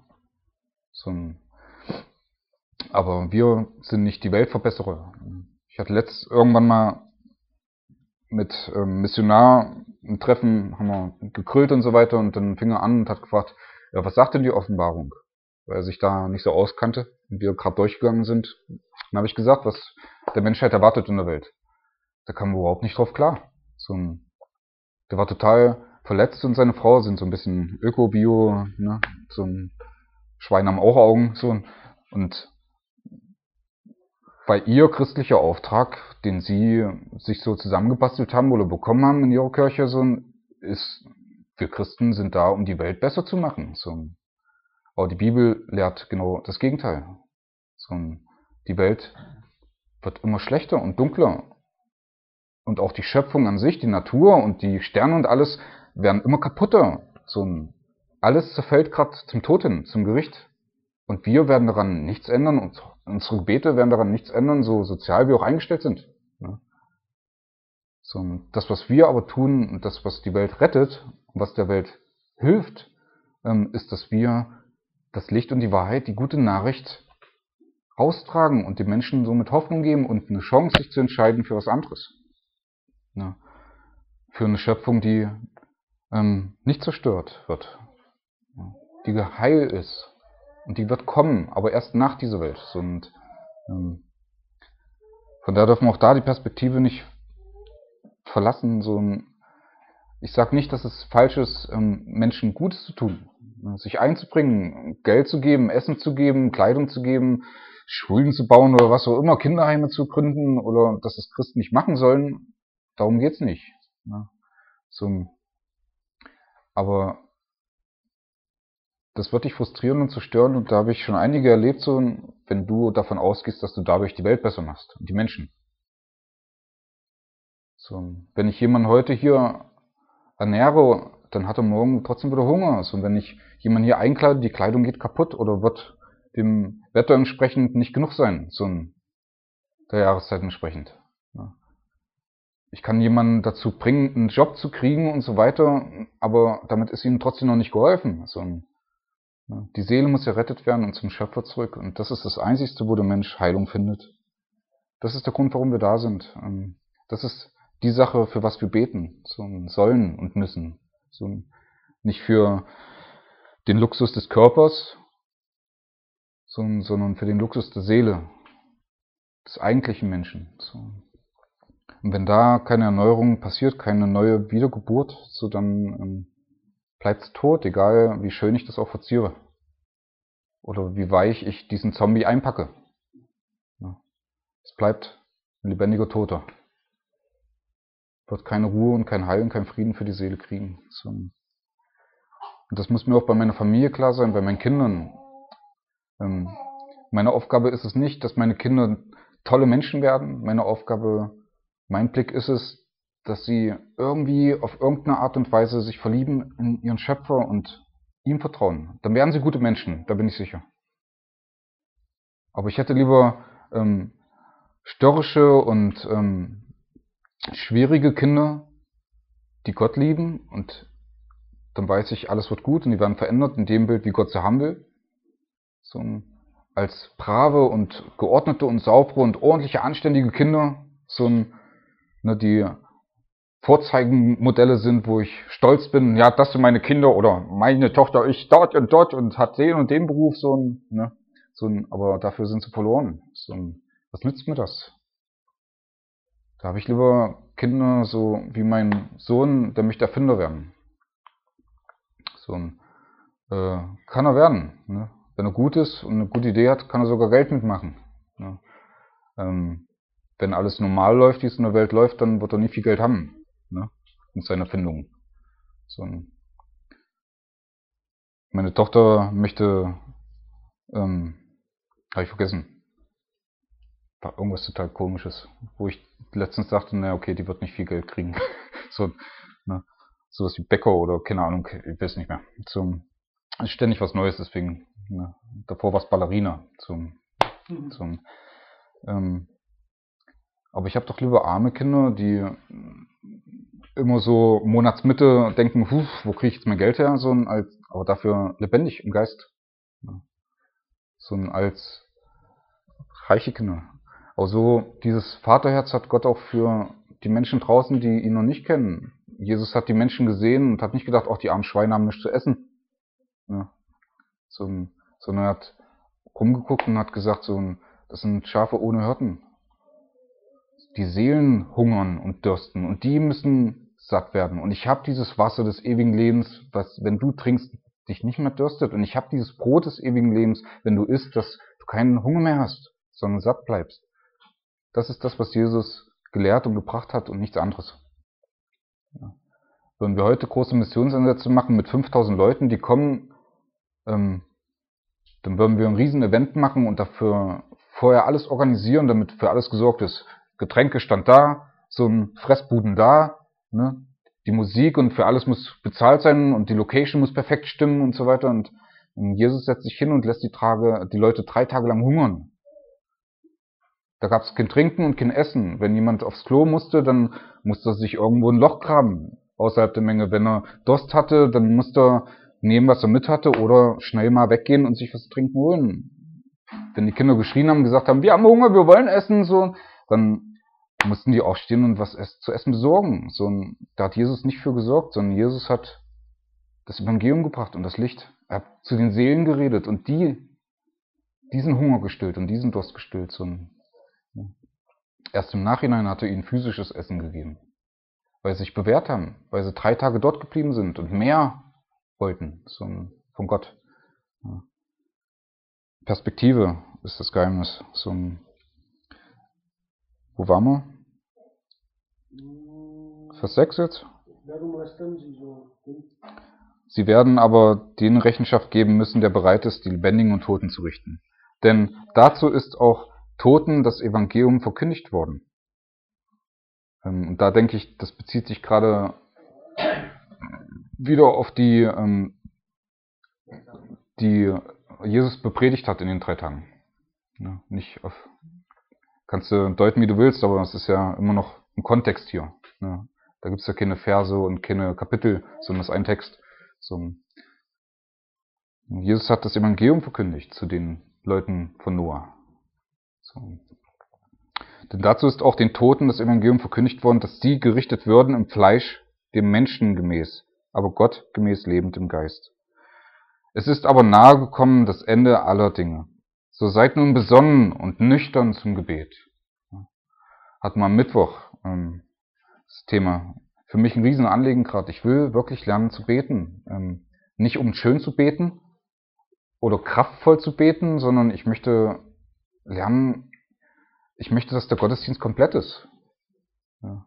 A: Aber wir sind nicht die Weltverbesserer. Ich hatte irgendwann mal mit Missionar ein Treffen, haben wir gegrillt und so weiter und dann fing er an und hat gefragt, ja, was sagt denn die Offenbarung? Weil er sich da nicht so auskannte und wir gerade durchgegangen sind. Dann habe ich gesagt, was der Menschheit erwartet in der Welt. Da kam wir überhaupt nicht drauf klar. Der war total verletzt und seine Frau sind so ein bisschen Öko-Bio, ne? So ein Schwein am Augen, so. Und bei ihr christlicher Auftrag, den sie sich so zusammengebastelt haben oder bekommen haben in ihrer Kirche, so ist, wir Christen sind da, um die Welt besser zu machen. So. Aber die Bibel lehrt genau das Gegenteil. So, die Welt wird immer schlechter und dunkler. Und auch die Schöpfung an sich, die Natur und die Sterne und alles werden immer kaputter. So, alles zerfällt gerade zum Tod hin, zum Gericht. Und wir werden daran nichts ändern und unsere Gebete werden daran nichts ändern, so sozial wir auch eingestellt sind. So, das, was wir aber tun und das, was die Welt rettet und was der Welt hilft, ist, dass wir das Licht und die Wahrheit, die gute Nachricht raustragen und den Menschen somit Hoffnung geben und eine Chance, sich zu entscheiden für was anderes. Für eine Schöpfung, die nicht zerstört wird, die heil ist. Und die wird kommen, aber erst nach dieser Welt. Und von daher dürfen wir auch da die Perspektive nicht verlassen. Ich sage nicht, dass es falsch ist, Menschen Gutes zu tun, sich einzubringen, Geld zu geben, Essen zu geben, Kleidung zu geben, Schulen zu bauen oder was auch immer, Kinderheime zu gründen oder dass es Christen nicht machen sollen. Darum geht's nicht. Aber das wird dich frustrieren und zerstören und da habe ich schon einige erlebt, so, wenn du davon ausgehst, dass du dadurch die Welt besser machst und die Menschen. So, wenn ich jemanden heute hier ernähre, dann hat er morgen trotzdem wieder Hunger. So, und wenn ich jemanden hier einkleide, die Kleidung geht kaputt oder wird dem Wetter entsprechend nicht genug sein, so der Jahreszeit entsprechend. Ja. Ich kann jemanden dazu bringen, einen Job zu kriegen und so weiter, aber damit ist ihm trotzdem noch nicht geholfen. So, die Seele muss errettet werden und zum Schöpfer zurück. Und das ist das Einzige, wo der Mensch Heilung findet. Das ist der Grund, warum wir da sind. Das ist die Sache, für was wir beten, so sollen und müssen. So nicht für den Luxus des Körpers, sondern für den Luxus der Seele, des eigentlichen Menschen. So. Und wenn da keine Erneuerung passiert, keine neue Wiedergeburt, so dann bleibt es tot, egal wie schön ich das auch verziere. Oder wie weich ich diesen Zombie einpacke. Ja. Es bleibt ein lebendiger Toter. Wird keine Ruhe und kein Heil und kein Frieden für die Seele kriegen. So. Und das muss mir auch bei meiner Familie klar sein, bei meinen Kindern. Meine Aufgabe ist es nicht, dass meine Kinder tolle Menschen werden. Meine Aufgabe, mein Blick ist es, dass sie irgendwie auf irgendeine Art und Weise sich verlieben in ihren Schöpfer und ihm vertrauen. Dann werden sie gute Menschen, da bin ich sicher. Aber ich hätte lieber störrische und schwierige Kinder, die Gott lieben, und dann weiß ich, alles wird gut und die werden verändert in dem Bild, wie Gott sie haben will. So als brave und geordnete und saubere und ordentliche, anständige Kinder, die Vorzeigemodelle sind, wo ich stolz bin, ja, das sind meine Kinder oder meine Tochter ist dort und hat den und den Beruf, aber dafür sind sie verloren. Was nützt mir das? Da habe ich lieber Kinder so wie mein Sohn, der möchte Erfinder werden. Kann er werden. Ne? Wenn er gut ist und eine gute Idee hat, kann er sogar Geld mitmachen. Ne? Wenn alles normal läuft, wie es in der Welt läuft, dann wird er nie viel Geld haben. Ne? Mit seiner Erfindung. Meine Tochter möchte, habe ich vergessen, war irgendwas total Komisches, wo ich letztens dachte, na okay, die wird nicht viel Geld kriegen. Sowas wie Bäcker oder keine Ahnung, ich weiß nicht mehr. Ist ständig was Neues, deswegen. Ne? Davor war es Ballerina. Aber ich habe doch lieber arme Kinder, die immer so Monatsmitte denken, wo kriege ich jetzt mein Geld her? Aber dafür lebendig im Geist. Ne? Als reiche Kinder. Aber so dieses Vaterherz hat Gott auch für die Menschen draußen, die ihn noch nicht kennen. Jesus hat die Menschen gesehen und hat nicht gedacht, auch die armen Schweine haben nichts zu essen. Ja. Sondern er hat rumgeguckt und hat gesagt, das sind Schafe ohne Hirten. Die Seelen hungern und dürsten und die müssen satt werden. Und ich habe dieses Wasser des ewigen Lebens, was, wenn du trinkst, dich nicht mehr dürstet. Und ich habe dieses Brot des ewigen Lebens, wenn du isst, dass du keinen Hunger mehr hast, sondern satt bleibst. Das ist das, was Jesus gelehrt und gebracht hat und nichts anderes. Ja. Würden wir heute große Missionsansätze machen mit 5000 Leuten, die kommen, dann würden wir ein riesen Event machen und dafür vorher alles organisieren, damit für alles gesorgt ist. Getränkestand da, so ein Fressbuden da, ne? Die Musik und für alles muss bezahlt sein und die Location muss perfekt stimmen und so weiter. Und Jesus setzt sich hin und lässt die Leute 3 Tage lang hungern. Da gab es kein Trinken und kein Essen. Wenn jemand aufs Klo musste, dann musste er sich irgendwo ein Loch graben außerhalb der Menge. Wenn er Durst hatte, dann musste er nehmen, was er mit hatte, oder schnell mal weggehen und sich was zu trinken holen. Wenn die Kinder geschrien haben, gesagt haben, wir haben Hunger, wir wollen essen, so, dann mussten die aufstehen und was zu essen besorgen. Da hat Jesus nicht für gesorgt, sondern Jesus hat das Evangelium gebracht und das Licht. Er hat zu den Seelen geredet und diesen Hunger gestillt und diesen Durst gestillt. Erst im Nachhinein hat er ihnen physisches Essen gegeben, weil sie sich bewährt haben, weil sie 3 Tage dort geblieben sind und mehr wollten von Gott. Perspektive ist das Geheimnis. Wo waren wir? Vers 6 jetzt? Sie werden aber denen Rechenschaft geben müssen, der bereit ist, die Lebendigen und Toten zu richten. Denn dazu ist auch Toten das Evangelium verkündigt worden. Und da denke ich, das bezieht sich gerade wieder auf die Jesus bepredigt hat in den 3 Tagen. Ja, nicht auf, kannst du deuten, wie du willst, aber es ist ja immer noch ein Kontext hier. Ja, da gibt es ja keine Verse und keine Kapitel, sondern es ist ein Text. Jesus hat das Evangelium verkündigt zu den Leuten von Noah. Denn dazu ist auch den Toten das Evangelium verkündigt worden, dass sie gerichtet würden im Fleisch, dem Menschen gemäß, aber Gott gemäß lebend im Geist. Es ist aber nahe gekommen das Ende aller Dinge. So seid nun besonnen und nüchtern zum Gebet. Hatten wir am Mittwoch das Thema. Für mich ein Riesenanliegen gerade. Ich will wirklich lernen zu beten. Nicht um schön zu beten oder kraftvoll zu beten, sondern ich möchte lernen, dass der Gottesdienst komplett ist. Ja.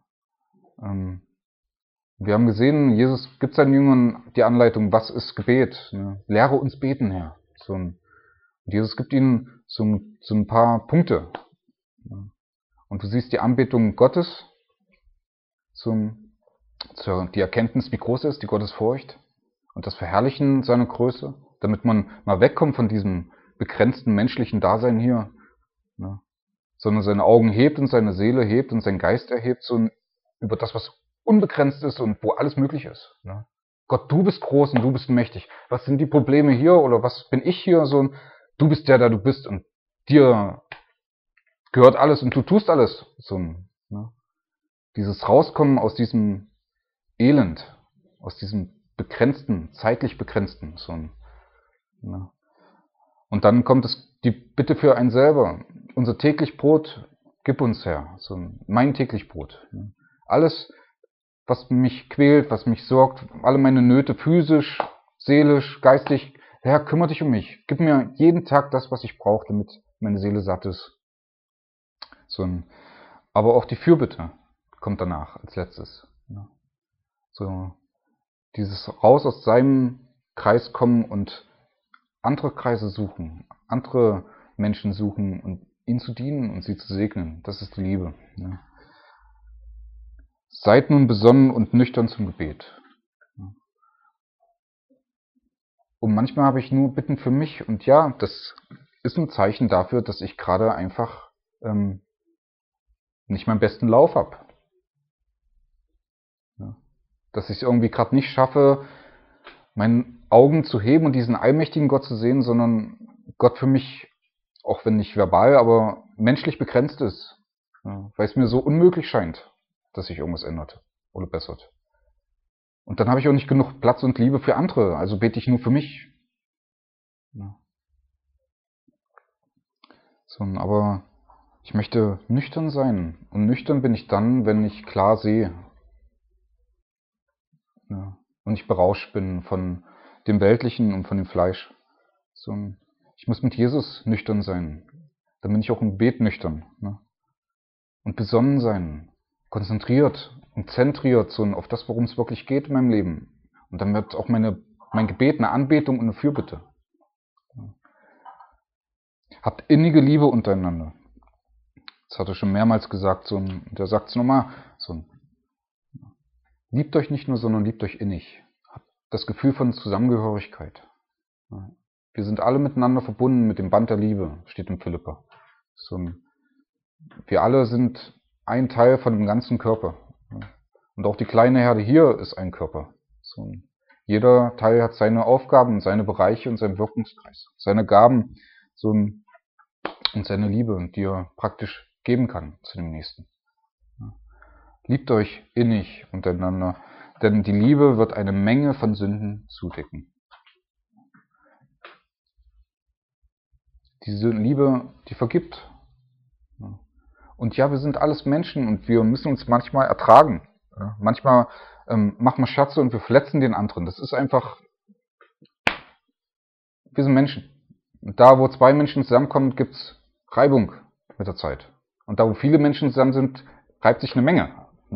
A: Wir haben gesehen, Jesus gibt seinen Jüngern die Anleitung, was ist Gebet? Ne? Lehre uns beten, Herr. Und Jesus gibt ihnen so ein paar Punkte. Und du siehst die Anbetung Gottes, die Erkenntnis, wie groß er ist, die Gottesfurcht und das Verherrlichen seiner Größe, damit man mal wegkommt von diesem begrenzten menschlichen Dasein hier, ne? Sondern seine Augen hebt und seine Seele hebt und sein Geist erhebt über das, was unbegrenzt ist und wo alles möglich ist. Ne? Gott, du bist groß und du bist mächtig. Was sind die Probleme hier oder was bin ich hier? Du bist der du bist und dir gehört alles und du tust alles. Ne? Dieses Rauskommen aus diesem Elend, aus diesem begrenzten, zeitlich begrenzten. Ne? Und dann kommt die Bitte für einen selber. Unser täglich Brot, gib uns, Herr. Mein täglich Brot. Ne? Alles, was mich quält, was mich sorgt, alle meine Nöte, physisch, seelisch, geistig, Herr, kümmere dich um mich. Gib mir jeden Tag das, was ich brauche, damit meine Seele satt ist. Aber auch die Fürbitte kommt danach als letztes. Dieses raus aus seinem Kreis kommen und andere Kreise suchen, andere Menschen suchen und ihnen zu dienen und sie zu segnen. Das ist die Liebe. Ja. Seid nun besonnen und nüchtern zum Gebet. Und manchmal habe ich nur Bitten für mich und ja, das ist ein Zeichen dafür, dass ich gerade einfach nicht meinen besten Lauf habe. Ja. Dass ich es irgendwie gerade nicht schaffe, meine Augen zu heben und diesen allmächtigen Gott zu sehen, sondern Gott für mich, auch wenn nicht verbal, aber menschlich begrenzt ist. Ja, weil es mir so unmöglich scheint, dass sich irgendwas ändert oder bessert. Und dann habe ich auch nicht genug Platz und Liebe für andere, also bete ich nur für mich. Ja. Aber ich möchte nüchtern sein. Und nüchtern bin ich dann, wenn ich klar sehe. und nicht berauscht bin von dem Weltlichen und von dem Fleisch. So, ich muss mit Jesus nüchtern sein. Dann bin ich auch im Gebet nüchtern. Ne? Und besonnen sein, konzentriert und zentriert so auf das, worum es wirklich geht in meinem Leben. Und dann wird auch mein Gebet eine Anbetung und eine Fürbitte. Habt innige Liebe untereinander. Das hat er schon mehrmals gesagt. Der sagt es nochmal. Liebt euch nicht nur, sondern liebt euch innig. Habt das Gefühl von Zusammengehörigkeit. Wir sind alle miteinander verbunden mit dem Band der Liebe, steht in Philipper. Wir alle sind ein Teil von dem ganzen Körper. Und auch die kleine Herde hier ist ein Körper. Jeder Teil hat seine Aufgaben, seine Bereiche und seinen Wirkungskreis, seine Gaben und seine Liebe, die er praktisch geben kann zu dem Nächsten. Liebt euch innig untereinander, denn die Liebe wird eine Menge von Sünden zudecken. Diese Liebe, die vergibt. Und ja, wir sind alles Menschen und wir müssen uns manchmal ertragen. Manchmal machen wir Scherze und wir verletzen den anderen. Das ist einfach, wir sind Menschen. Und da, wo zwei Menschen zusammenkommen, gibt es Reibung mit der Zeit. Und da, wo viele Menschen zusammen sind, reibt sich eine Menge.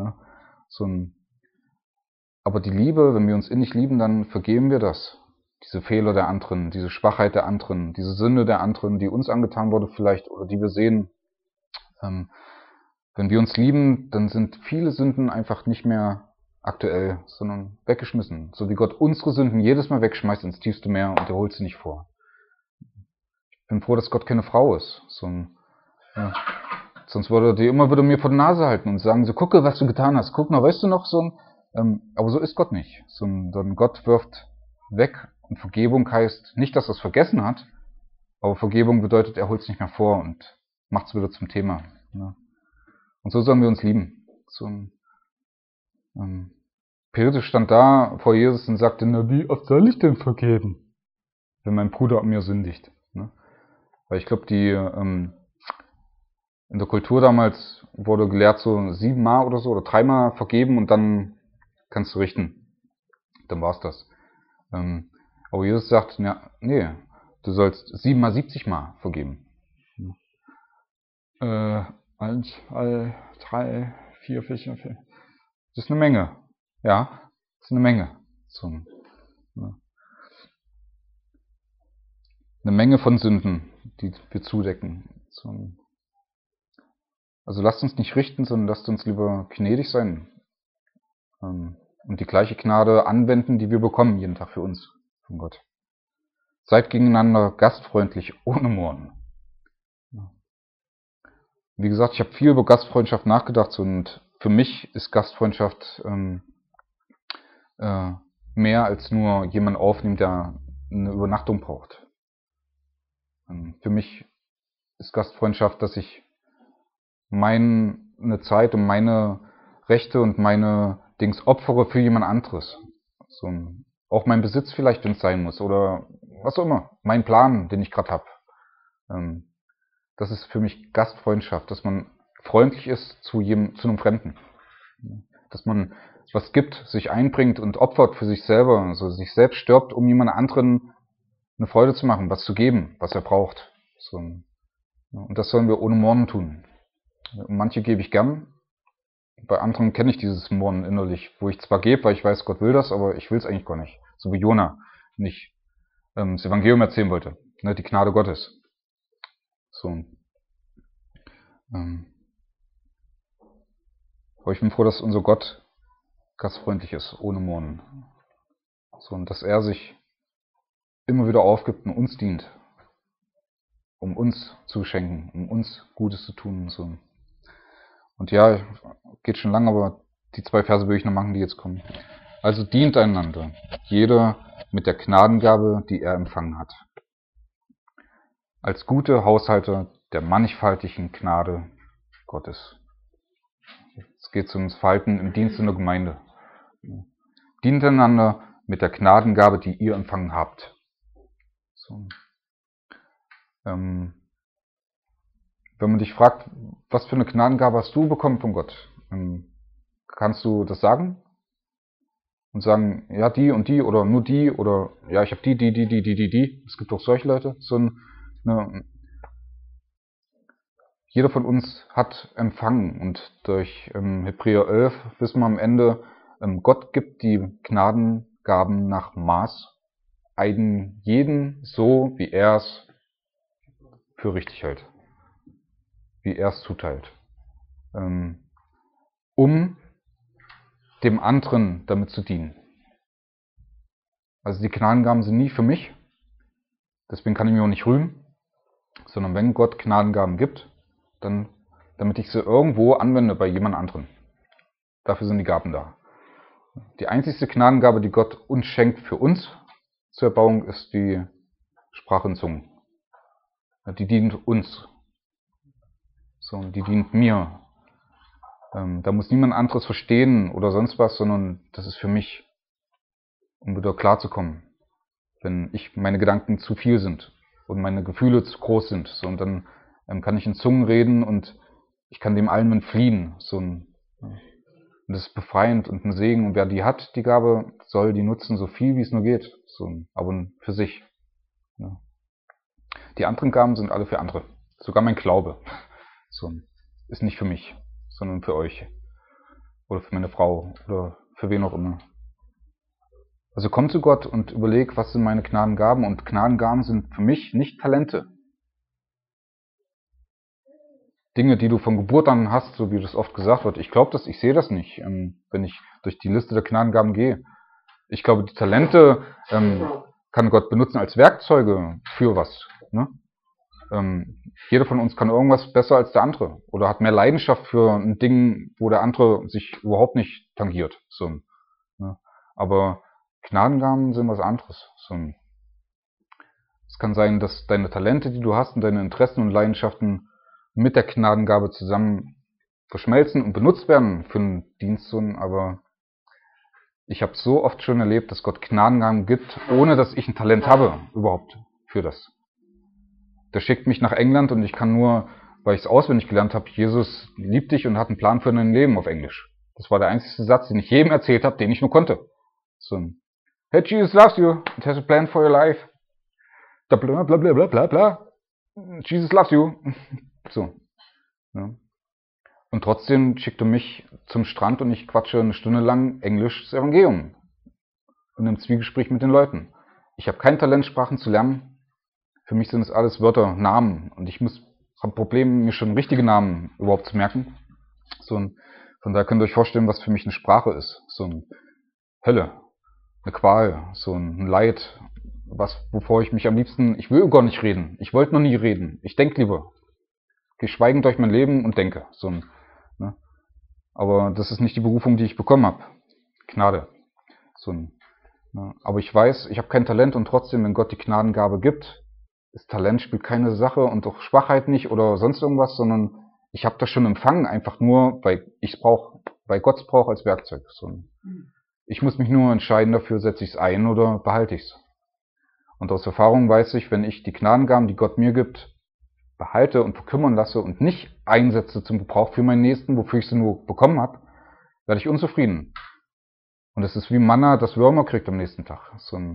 A: Aber die Liebe, wenn wir uns innig lieben, dann vergeben wir das. Diese Fehler der anderen, diese Schwachheit der anderen, diese Sünde der anderen, die uns angetan wurde vielleicht oder die wir sehen. Wenn wir uns lieben, dann sind viele Sünden einfach nicht mehr aktuell, sondern weggeschmissen. So wie Gott unsere Sünden jedes Mal wegschmeißt ins tiefste Meer und er holt sie nicht vor. Ich bin froh, dass Gott keine Frau ist. Sonst würde er die immer wieder mir vor der Nase halten und sagen, so gucke, was du getan hast. Guck mal, weißt du noch aber so ist Gott nicht. Sondern Gott wirft weg und Vergebung heißt nicht, dass er es vergessen hat, aber Vergebung bedeutet, er holt es nicht mehr vor und macht es wieder zum Thema. Ne? Und so sollen wir uns lieben. Petrus stand da vor Jesus und sagte, na, wie oft soll ich denn vergeben, wenn mein Bruder an mir sündigt? Ne? Weil ich glaube, in der Kultur damals wurde gelehrt, so 7-mal oder so, oder 3-mal vergeben und dann kannst du richten. Dann war's das. Aber Jesus sagt, ja, nee, du sollst 7-mal, 70-mal vergeben. 1, 2, 3, 4, 5, 6. Das ist eine Menge. Ja, das ist eine Menge. Eine Menge von Sünden, die wir zudecken. Also lasst uns nicht richten, sondern lasst uns lieber gnädig sein. Und die gleiche Gnade anwenden, die wir bekommen jeden Tag für uns von Gott. Seid gegeneinander gastfreundlich, ohne Murren. Wie gesagt, ich habe viel über Gastfreundschaft nachgedacht und für mich ist Gastfreundschaft mehr als nur jemand aufnehmen, der eine Übernachtung braucht. Für mich ist Gastfreundschaft, dass ich meine Zeit und meine Rechte und meine Dings opfere für jemand anderes. Auch mein Besitz vielleicht, wenn es sein muss, oder was auch immer. Mein Plan, den ich gerade habe. Das ist für mich Gastfreundschaft, dass man freundlich ist zu einem Fremden. Dass man was gibt, sich einbringt und opfert für sich selber, also sich selbst stirbt, um jemand anderen eine Freude zu machen, was zu geben, was er braucht. Und das sollen wir ohne Murren tun. Manche gebe ich gern, bei anderen kenne ich dieses Murren innerlich, wo ich zwar gebe, weil ich weiß, Gott will das, aber ich will es eigentlich gar nicht. So wie Jona nicht das Evangelium erzählen wollte, die Gnade Gottes. Aber ich bin froh, dass unser Gott gastfreundlich ist, ohne Murren. Und dass er sich immer wieder aufgibt und uns dient, um uns zu schenken, um uns Gutes zu tun und so. Und ja, geht schon lang, aber die 2 Verse will ich noch machen, die jetzt kommen. Also dient einander, jeder mit der Gnadengabe, die er empfangen hat. Als gute Haushalter der mannigfaltigen Gnade Gottes. Es geht ums Verhalten im Dienst in der Gemeinde. Dient einander mit der Gnadengabe, die ihr empfangen habt. Wenn man dich fragt, was für eine Gnadengabe hast du bekommen von Gott, kannst du das sagen? und sagen, ja, die und die oder nur die oder ja, ich habe die. Es gibt auch solche Leute. Jeder von uns hat empfangen und durch Hebräer 11 wissen wir am Ende, Gott gibt die Gnadengaben nach Maß, jeden so, wie er es für richtig hält, wie er es zuteilt, um dem anderen damit zu dienen. Also die Gnadengaben sind nie für mich, deswegen kann ich mich auch nicht rühmen, sondern wenn Gott Gnadengaben gibt, dann damit ich sie irgendwo anwende bei jemand anderen. Dafür sind die Gaben da. Die einzigste Gnadengabe, die Gott uns schenkt für uns zur Erbauung, ist die Sprache in Zungen. Die dient uns. So, die dient mir. Da muss niemand anderes verstehen oder sonst was, sondern das ist für mich, um wieder klarzukommen, wenn meine Gedanken zu viel sind und meine Gefühle zu groß sind. So, und dann kann ich in Zungen reden und ich kann dem allen entfliehen. Und das ist befreiend und ein Segen. Und wer die hat, die Gabe, soll die nutzen, so viel wie es nur geht. Aber für sich. Ja. Die anderen Gaben sind alle für andere. Sogar mein Glaube ist nicht für mich, sondern für euch. Oder für meine Frau. Oder für wen auch immer. Also komm zu Gott und überleg, was sind meine Gnadengaben. Und Gnadengaben sind für mich nicht Talente. Dinge, die du von Geburt an hast, so wie das oft gesagt wird. Ich glaube das, ich sehe das nicht, wenn ich durch die Liste der Gnadengaben gehe. Ich glaube, die Talente kann Gott benutzen als Werkzeuge für was. Ne? Jeder von uns kann irgendwas besser als der andere oder hat mehr Leidenschaft für ein Ding, wo der andere sich überhaupt nicht tangiert. Ne? Aber Gnadengaben sind was anderes. Es kann sein, dass deine Talente, die du hast und deine Interessen und Leidenschaften mit der Gnadengabe zusammen verschmelzen und benutzt werden für einen Dienst, aber ich habe so oft schon erlebt, dass Gott Gnadengaben gibt, ohne dass ich ein Talent habe überhaupt für das. Der schickt mich nach England und ich kann nur, weil ich es auswendig gelernt habe, Jesus liebt dich und hat einen Plan für dein Leben auf Englisch. Das war der einzige Satz, den ich jedem erzählt habe, den ich nur konnte. Hey, Jesus loves you, it has a plan for your life. Bla bla bla bla bla bla. Jesus loves you. Ja. Und trotzdem schickt er mich zum Strand und ich quatsche eine Stunde lang Englisch das Evangelium. Und im Zwiegespräch mit den Leuten. Ich habe kein Talent, Sprachen zu lernen. Für mich sind es alles Wörter, Namen. Und ich habe Probleme, mir schon richtige Namen überhaupt zu merken. Von daher könnt ihr euch vorstellen, was für mich eine Sprache ist. Hölle, eine Qual, ein Leid. Wovor ich mich am liebsten, ich will gar nicht reden. Ich wollte noch nie reden. Ich denke lieber. Gehe schweigend durch mein Leben und denke. Ne? Aber das ist nicht die Berufung, die ich bekommen habe. Gnade. Ne? Aber ich weiß, ich habe kein Talent und trotzdem, wenn Gott die Gnadengabe gibt, ist Talent spielt keine Sache und auch Schwachheit nicht oder sonst irgendwas, sondern ich habe das schon empfangen, einfach nur, weil Gott es braucht als Werkzeug. Ich muss mich nur entscheiden dafür, setze ich es ein oder behalte ich es. Und aus Erfahrung weiß ich, wenn ich die Gnadengaben, die Gott mir gibt, behalte und verkümmern lasse und nicht einsetze zum Gebrauch für meinen Nächsten, wofür ich sie nur bekommen habe, werde ich unzufrieden. Und es ist wie Manna, das Würmer kriegt am nächsten Tag.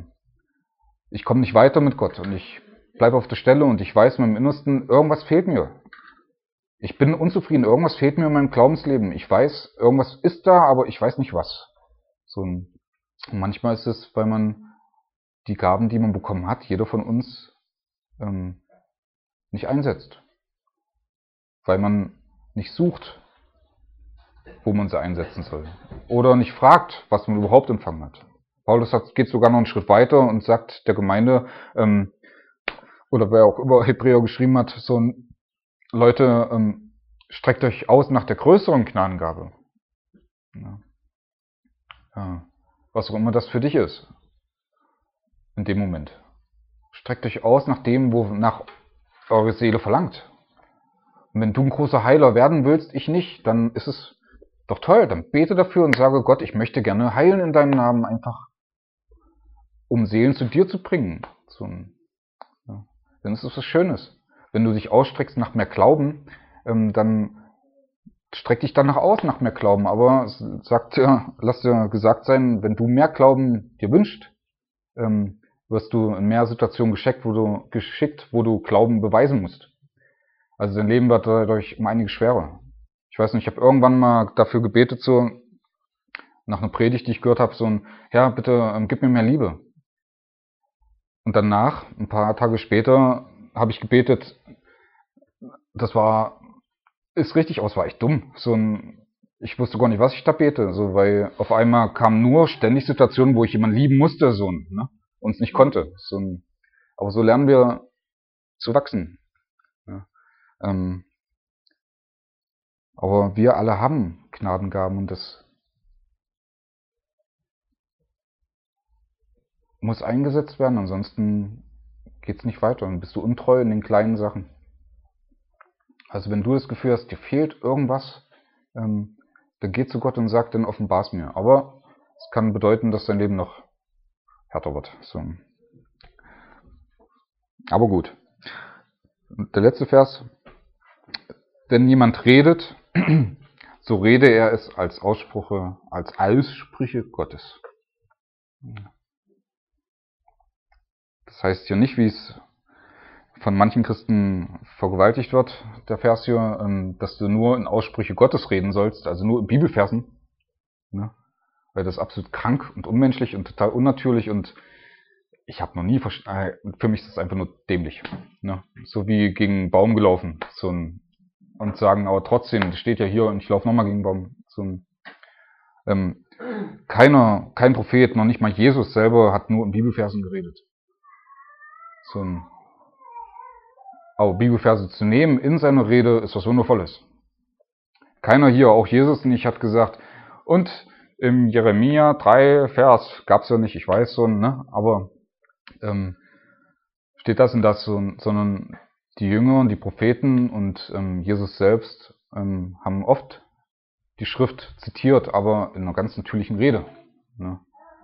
A: Ich komme nicht weiter mit Gott und ich bleibe auf der Stelle und ich weiß in meinem Innersten, irgendwas fehlt mir. Ich bin unzufrieden, irgendwas fehlt mir in meinem Glaubensleben. Ich weiß, irgendwas ist da, aber ich weiß nicht was. Und manchmal ist es, weil man die Gaben, die man bekommen hat, jeder von uns nicht einsetzt. Weil man nicht sucht, wo man sie einsetzen soll. Oder nicht fragt, was man überhaupt empfangen hat. Paulus geht sogar noch einen Schritt weiter und sagt der Gemeinde, oder wer auch über Hebräer geschrieben hat, Leute, streckt euch aus nach der größeren Gnadengabe. Ja. Was auch immer das für dich ist. In dem Moment. Streckt euch aus nach dem, wonach eure Seele verlangt. Und wenn du ein großer Heiler werden willst, ich nicht, dann ist es doch toll. Dann bete dafür und sage, Gott, ich möchte gerne heilen in deinem Namen, einfach um Seelen zu dir zu bringen. Dann ist es was Schönes. Wenn du dich ausstreckst nach mehr Glauben, dann streck dich danach aus, nach mehr Glauben, aber lass dir gesagt sein, wenn du mehr Glauben dir wünschst, wirst du in mehr Situationen geschickt, wo du Glauben beweisen musst. Also dein Leben wird dadurch um einiges schwerer. Ich weiß nicht, ich habe irgendwann mal dafür gebetet, so nach einer Predigt, die ich gehört habe, so ein, Herr, bitte gib mir mehr Liebe. Und danach, ein paar Tage später, habe ich gebetet, ist richtig aus, war echt dumm. Ich wusste gar nicht, was ich da bete, so, weil auf einmal kamen nur ständig Situationen, wo ich jemanden lieben musste, ne, und es nicht konnte. Aber so lernen wir zu wachsen. Ja. Aber wir alle haben Gnadengaben und das muss eingesetzt werden, ansonsten geht's nicht weiter und bist du untreu in den kleinen Sachen. Also wenn du das Gefühl hast, dir fehlt irgendwas, dann geh zu Gott und sag, dann offenbar's mir. Aber es kann bedeuten, dass dein Leben noch härter wird. So. Aber gut. Der letzte Vers. Wenn jemand redet, so rede er es als Aussprüche Gottes. Das heißt hier nicht, wie es von manchen Christen vergewaltigt wird, der Vers hier, dass du nur in Aussprüche Gottes reden sollst, also nur in Bibelversen. Ne? Weil das ist absolut krank und unmenschlich und total unnatürlich und ich habe noch nie für mich ist das einfach nur dämlich. Ne? So wie gegen einen Baum gelaufen. Und sagen, aber trotzdem, das steht ja hier und ich laufe nochmal gegen den Baum. Kein Prophet, noch nicht mal Jesus selber, hat nur in Bibelversen geredet. Aber Bibelverse zu nehmen in seiner Rede ist was Wundervolles. Keiner hier, auch Jesus nicht, hat gesagt, und im Jeremia 3 Vers, gab's ja nicht, ich weiß so, ne, aber steht das und das, sondern die Jünger und die Propheten und Jesus selbst haben oft die Schrift zitiert, aber in einer ganz natürlichen Rede. Ne?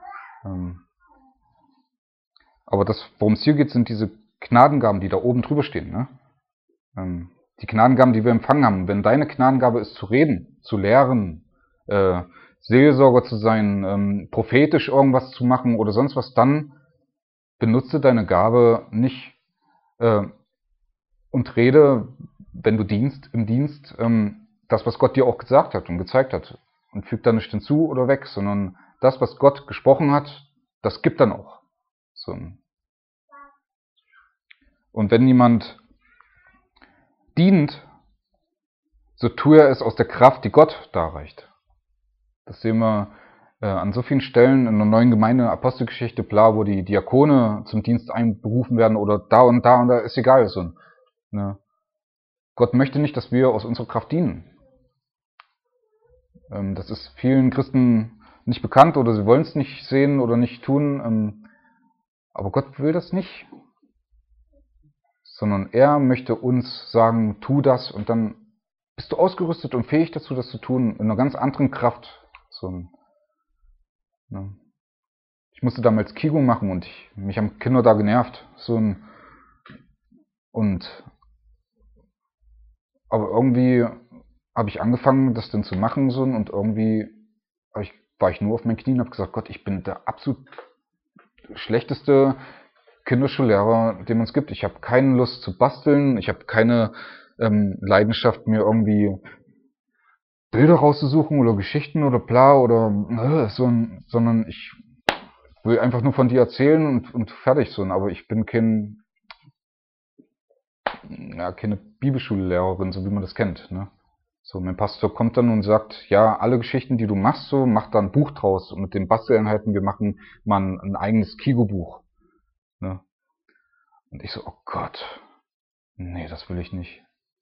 A: Aber worum es hier geht, sind diese Gnadengaben, die da oben drüber stehen. Ne? Die Gnadengaben, die wir empfangen haben. Wenn deine Gnadengabe ist, zu reden, zu lehren, Seelsorger zu sein, prophetisch irgendwas zu machen oder sonst was, dann benutze deine Gabe nicht und rede, wenn du im Dienst, das, was Gott dir auch gesagt hat und gezeigt hat. Und füg da nicht hinzu oder weg, sondern das, was Gott gesprochen hat, das gibt dann auch. So. Und wenn jemand dient, so tue er es aus der Kraft, die Gott darreicht. Das sehen wir an so vielen Stellen in der neuen Gemeinde, Apostelgeschichte, bla, wo die Diakone zum Dienst einberufen werden oder da und da, ist egal. Ne? Gott möchte nicht, dass wir aus unserer Kraft dienen. Das ist vielen Christen nicht bekannt oder sie wollen es nicht sehen oder nicht tun. Aber Gott will das nicht. Sondern er möchte uns sagen, tu das und dann bist du ausgerüstet und fähig dazu, das zu tun, in einer ganz anderen Kraft. Ne? Ich musste damals Kigo machen und mich haben Kinder da genervt. Aber irgendwie habe ich angefangen, das dann zu machen und irgendwie war ich nur auf meinen Knien und habe gesagt, Gott, ich bin der absolut schlechteste Kinderschullehrer, den es gibt. Ich habe keine Lust zu basteln, ich habe keine Leidenschaft, mir irgendwie Bilder rauszusuchen oder Geschichten oder bla oder sondern ich will einfach nur von dir erzählen und fertig. Aber ich bin keine Bibelschullehrerin, so wie man das kennt. Ne? Mein Pastor kommt dann und sagt, ja, alle Geschichten, die du machst, mach da ein Buch draus. Und mit den Basteleinheiten, wir machen mal ein eigenes Kigo-Buch. Ne? Und ich so, oh Gott, nee, das will ich nicht.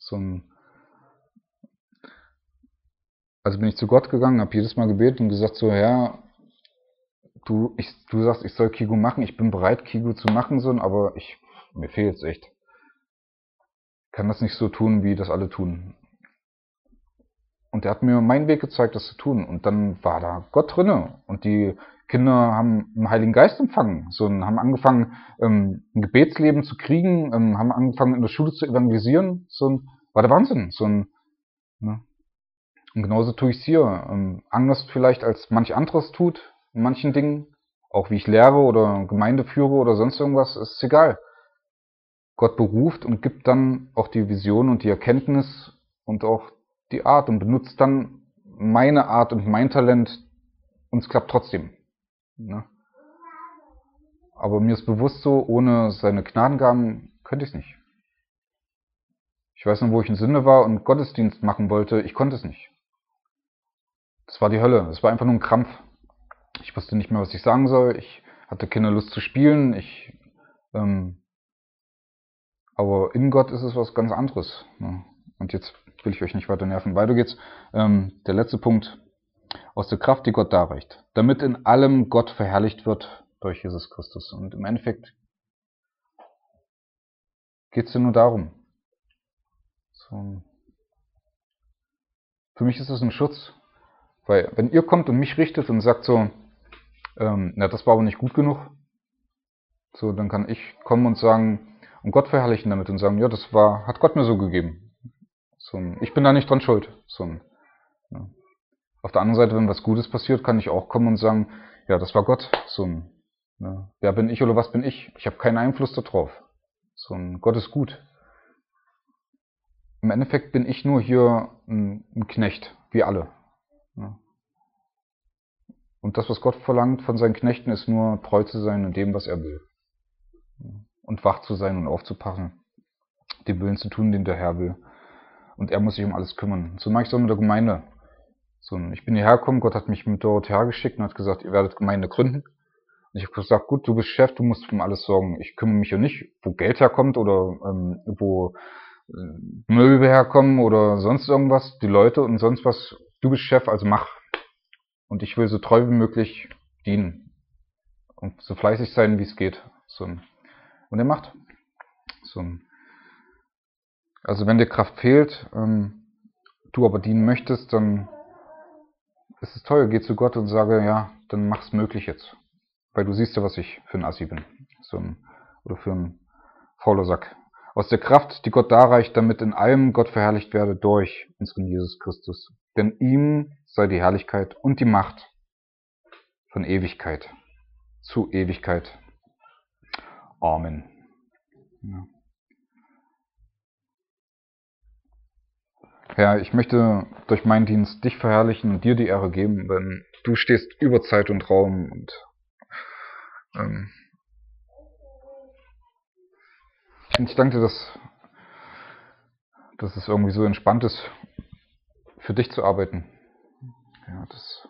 A: Also bin ich zu Gott gegangen, habe jedes Mal gebetet und gesagt so, Herr, du sagst, ich soll Kigo machen, ich bin bereit, Kigo zu machen, aber mir fehlt es echt. Ich kann das nicht so tun, wie das alle tun. Und er hat mir meinen Weg gezeigt, das zu tun. Und dann war da Gott drinne. Und die Kinder haben den Heiligen Geist empfangen. Haben angefangen, ein Gebetsleben zu kriegen, haben angefangen, in der Schule zu evangelisieren. War der Wahnsinn. Ne? Und genauso tue ich es hier. Anders vielleicht als manch anderes tut, in manchen Dingen. Auch wie ich lehre oder Gemeinde führe oder sonst irgendwas, ist egal. Gott beruft und gibt dann auch die Vision und die Erkenntnis und auch die Art und benutzt dann meine Art und mein Talent und es klappt trotzdem. Ne? Aber mir ist bewusst so, ohne seine Gnadengaben könnte ich es nicht. Ich weiß noch, wo ich in Sünde war und Gottesdienst machen wollte, ich konnte es nicht. Das war die Hölle, das war einfach nur ein Krampf. Ich wusste nicht mehr, was ich sagen soll, ich hatte keine Lust zu spielen, aber in Gott ist es was ganz anderes. Ne? Und jetzt will ich euch nicht weiter nerven. Weiter geht's. Der letzte Punkt. Aus der Kraft, die Gott darreicht. Damit in allem Gott verherrlicht wird durch Jesus Christus. Und im Endeffekt geht's ja nur darum. So. Für mich ist es ein Schutz. Weil wenn ihr kommt und mich richtet und sagt so, na, das war aber nicht gut genug, so, dann kann ich kommen und sagen, und Gott verherrlichen damit und sagen, ja, hat Gott mir so gegeben. So, ich bin da nicht dran schuld. So, ja. Auf der anderen Seite, wenn was Gutes passiert, kann ich auch kommen und sagen, ja, das war Gott. Ne? Wer bin ich oder was bin ich? Ich habe keinen Einfluss darauf. Gott ist gut. Im Endeffekt bin ich nur hier ein Knecht, wie alle. Ne? Und das, was Gott verlangt von seinen Knechten, ist nur treu zu sein in dem, was er will. Und wach zu sein und aufzupassen, den Willen zu tun, den der Herr will. Und er muss sich um alles kümmern. So mache ich es auch mit der Gemeinde. Ich bin hierher gekommen, Gott hat mich mit Dorothea geschickt und hat gesagt, ihr werdet Gemeinde gründen. Und ich habe gesagt, gut, du bist Chef, du musst um alles sorgen. Ich kümmere mich ja nicht, wo Geld herkommt oder wo Möbel herkommen oder sonst irgendwas, die Leute und sonst was. Du bist Chef, also mach. Und ich will so treu wie möglich dienen und so fleißig sein, wie es geht. Und er macht. Also wenn dir Kraft fehlt, du aber dienen möchtest, dann ist es toll. Geh zu Gott und sage, ja, dann mach's möglich jetzt. Weil du siehst ja, was ich für ein Assi bin. Oder für ein fauler Sack. Aus der Kraft, die Gott darreicht, damit in allem Gott verherrlicht werde durch unseren Jesus Christus. Denn ihm sei die Herrlichkeit und die Macht von Ewigkeit zu Ewigkeit. Amen. Ja. Herr, ich möchte durch meinen Dienst dich verherrlichen und dir die Ehre geben, denn du stehst über Zeit und Raum und ich danke dir, dass es irgendwie so entspannt ist, für dich zu arbeiten. Ja,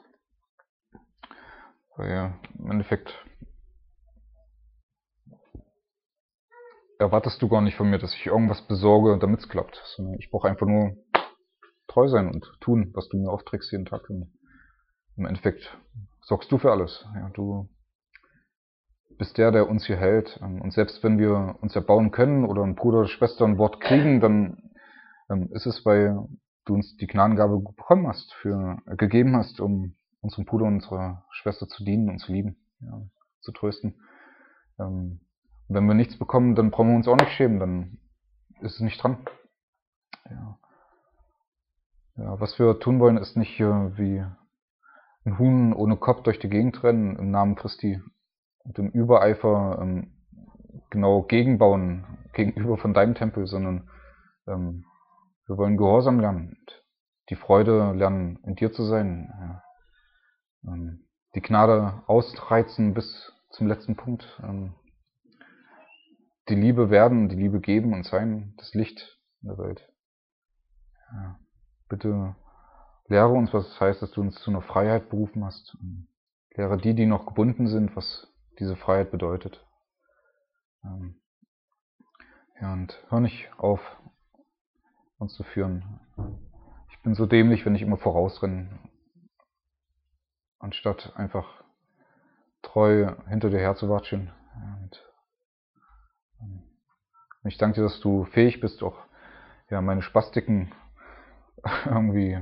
A: weil im Endeffekt erwartest du gar nicht von mir, dass ich irgendwas besorge, damit es klappt. Sondern ich brauche einfach nur treu sein und tun, was du mir aufträgst jeden Tag. Und im Endeffekt sorgst du für alles. Ja, du bist der uns hier hält. Und selbst wenn wir uns erbauen können oder ein Bruder oder Schwester ein Wort kriegen, dann ist es, weil du uns die Gnadengabe bekommen hast, gegeben hast, um unserem Bruder und unserer Schwester zu dienen und zu lieben, ja, zu trösten. Und wenn wir nichts bekommen, dann brauchen wir uns auch nicht schämen, dann ist es nicht dran. Ja. Ja, was wir tun wollen, ist nicht wie ein Huhn ohne Kopf durch die Gegend rennen im Namen Christi und im Übereifer genau gegenbauen gegenüber von deinem Tempel, sondern wir wollen Gehorsam lernen und die Freude lernen, in dir zu sein. Ja. Die Gnade ausreizen bis zum letzten Punkt. Die Liebe werden, die Liebe geben und sein, das Licht in der Welt. Ja. Bitte lehre uns, was es heißt, dass du uns zu einer Freiheit berufen hast. Lehre die noch gebunden sind, was diese Freiheit bedeutet. Ja, und hör nicht auf, uns zu führen. Ich bin so dämlich, wenn ich immer vorausrenne, anstatt einfach treu hinter dir herzuwatschen. Und ich danke dir, dass du fähig bist, auch ja, meine Spastiken irgendwie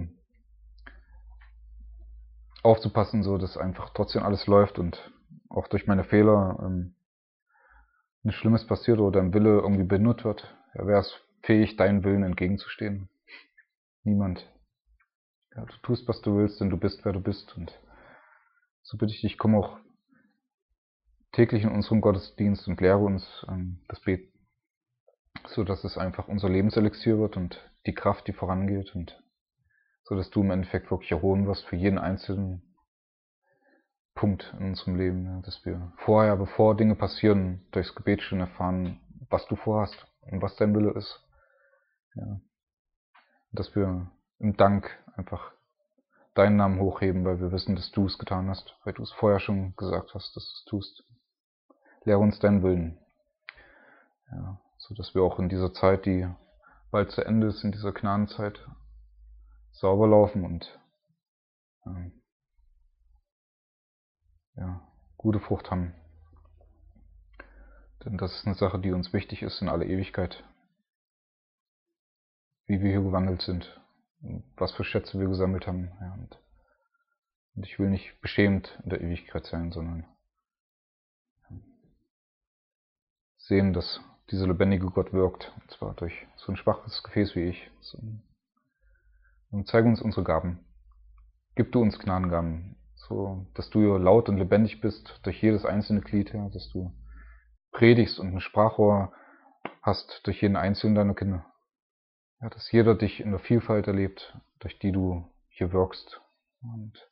A: aufzupassen, so dass einfach trotzdem alles läuft und auch durch meine Fehler nichts Schlimmes passiert oder dein Wille irgendwie behindert wird. Ja, wer ist fähig, deinen Willen entgegenzustehen? Niemand. Ja, du tust, was du willst, denn du bist, wer du bist. Und so bitte ich dich, komm auch täglich in unserem Gottesdienst und lehre uns das Beten, so dass es einfach unser Lebenselixier wird und die Kraft, die vorangeht, und so dass du im Endeffekt wirklich erhoben wirst für jeden einzelnen Punkt in unserem Leben, ja, dass wir vorher, bevor Dinge passieren, durchs Gebet schon erfahren, was du vorhast und was dein Wille ist. Ja. Dass wir im Dank einfach deinen Namen hochheben, weil wir wissen, dass du es getan hast, weil du es vorher schon gesagt hast, dass du es tust. Lehre uns deinen Willen, ja, so dass wir auch in dieser Zeit, die bald zu Ende ist, in dieser Gnadenzeit, sauber laufen und ja, gute Frucht haben. Denn das ist eine Sache, die uns wichtig ist in aller Ewigkeit, wie wir hier gewandelt sind, und was für Schätze wir gesammelt haben. Ja, und ich will nicht beschämt in der Ewigkeit sein, sondern sehen, dass dieser lebendige Gott wirkt, und zwar durch so ein schwaches Gefäß wie ich. Und zeige uns unsere Gaben. Gib du uns Gnadengaben, so dass du laut und lebendig bist durch jedes einzelne Glied, ja, dass du predigst und ein Sprachrohr hast durch jeden einzelnen deiner Kinder. Ja, dass jeder dich in der Vielfalt erlebt, durch die du hier wirkst. Und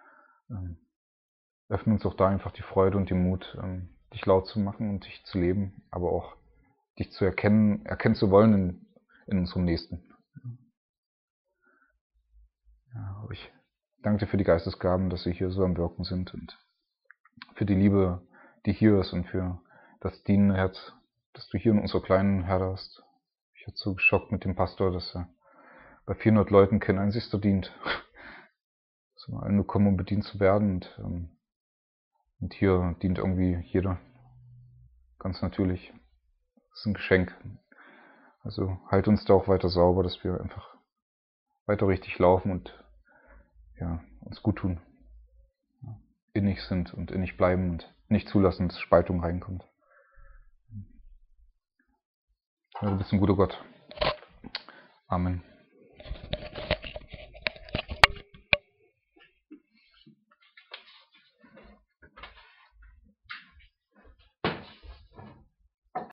A: öffne uns auch da einfach die Freude und den Mut, dich laut zu machen und dich zu leben, aber auch dich zu erkennen zu wollen in unserem Nächsten. Ja, aber ich danke dir für die Geistesgaben, dass sie hier so am Wirken sind, und für die Liebe, die hier ist, und für das dienende Herz, das du hier in unserer kleinen Herde hast. Ich war so geschockt mit dem Pastor, dass er bei 400 Leuten kein einziger dient. Dass wir alle nur kommen, um bedient zu werden, und hier dient irgendwie jeder. Ganz natürlich. Das ist ein Geschenk. Also halt uns da auch weiter sauber, dass wir einfach weiter richtig laufen und ja, uns gut tun. Innig sind und innig bleiben und nicht zulassen, dass Spaltung reinkommt. Ja, du bist ein guter Gott. Amen.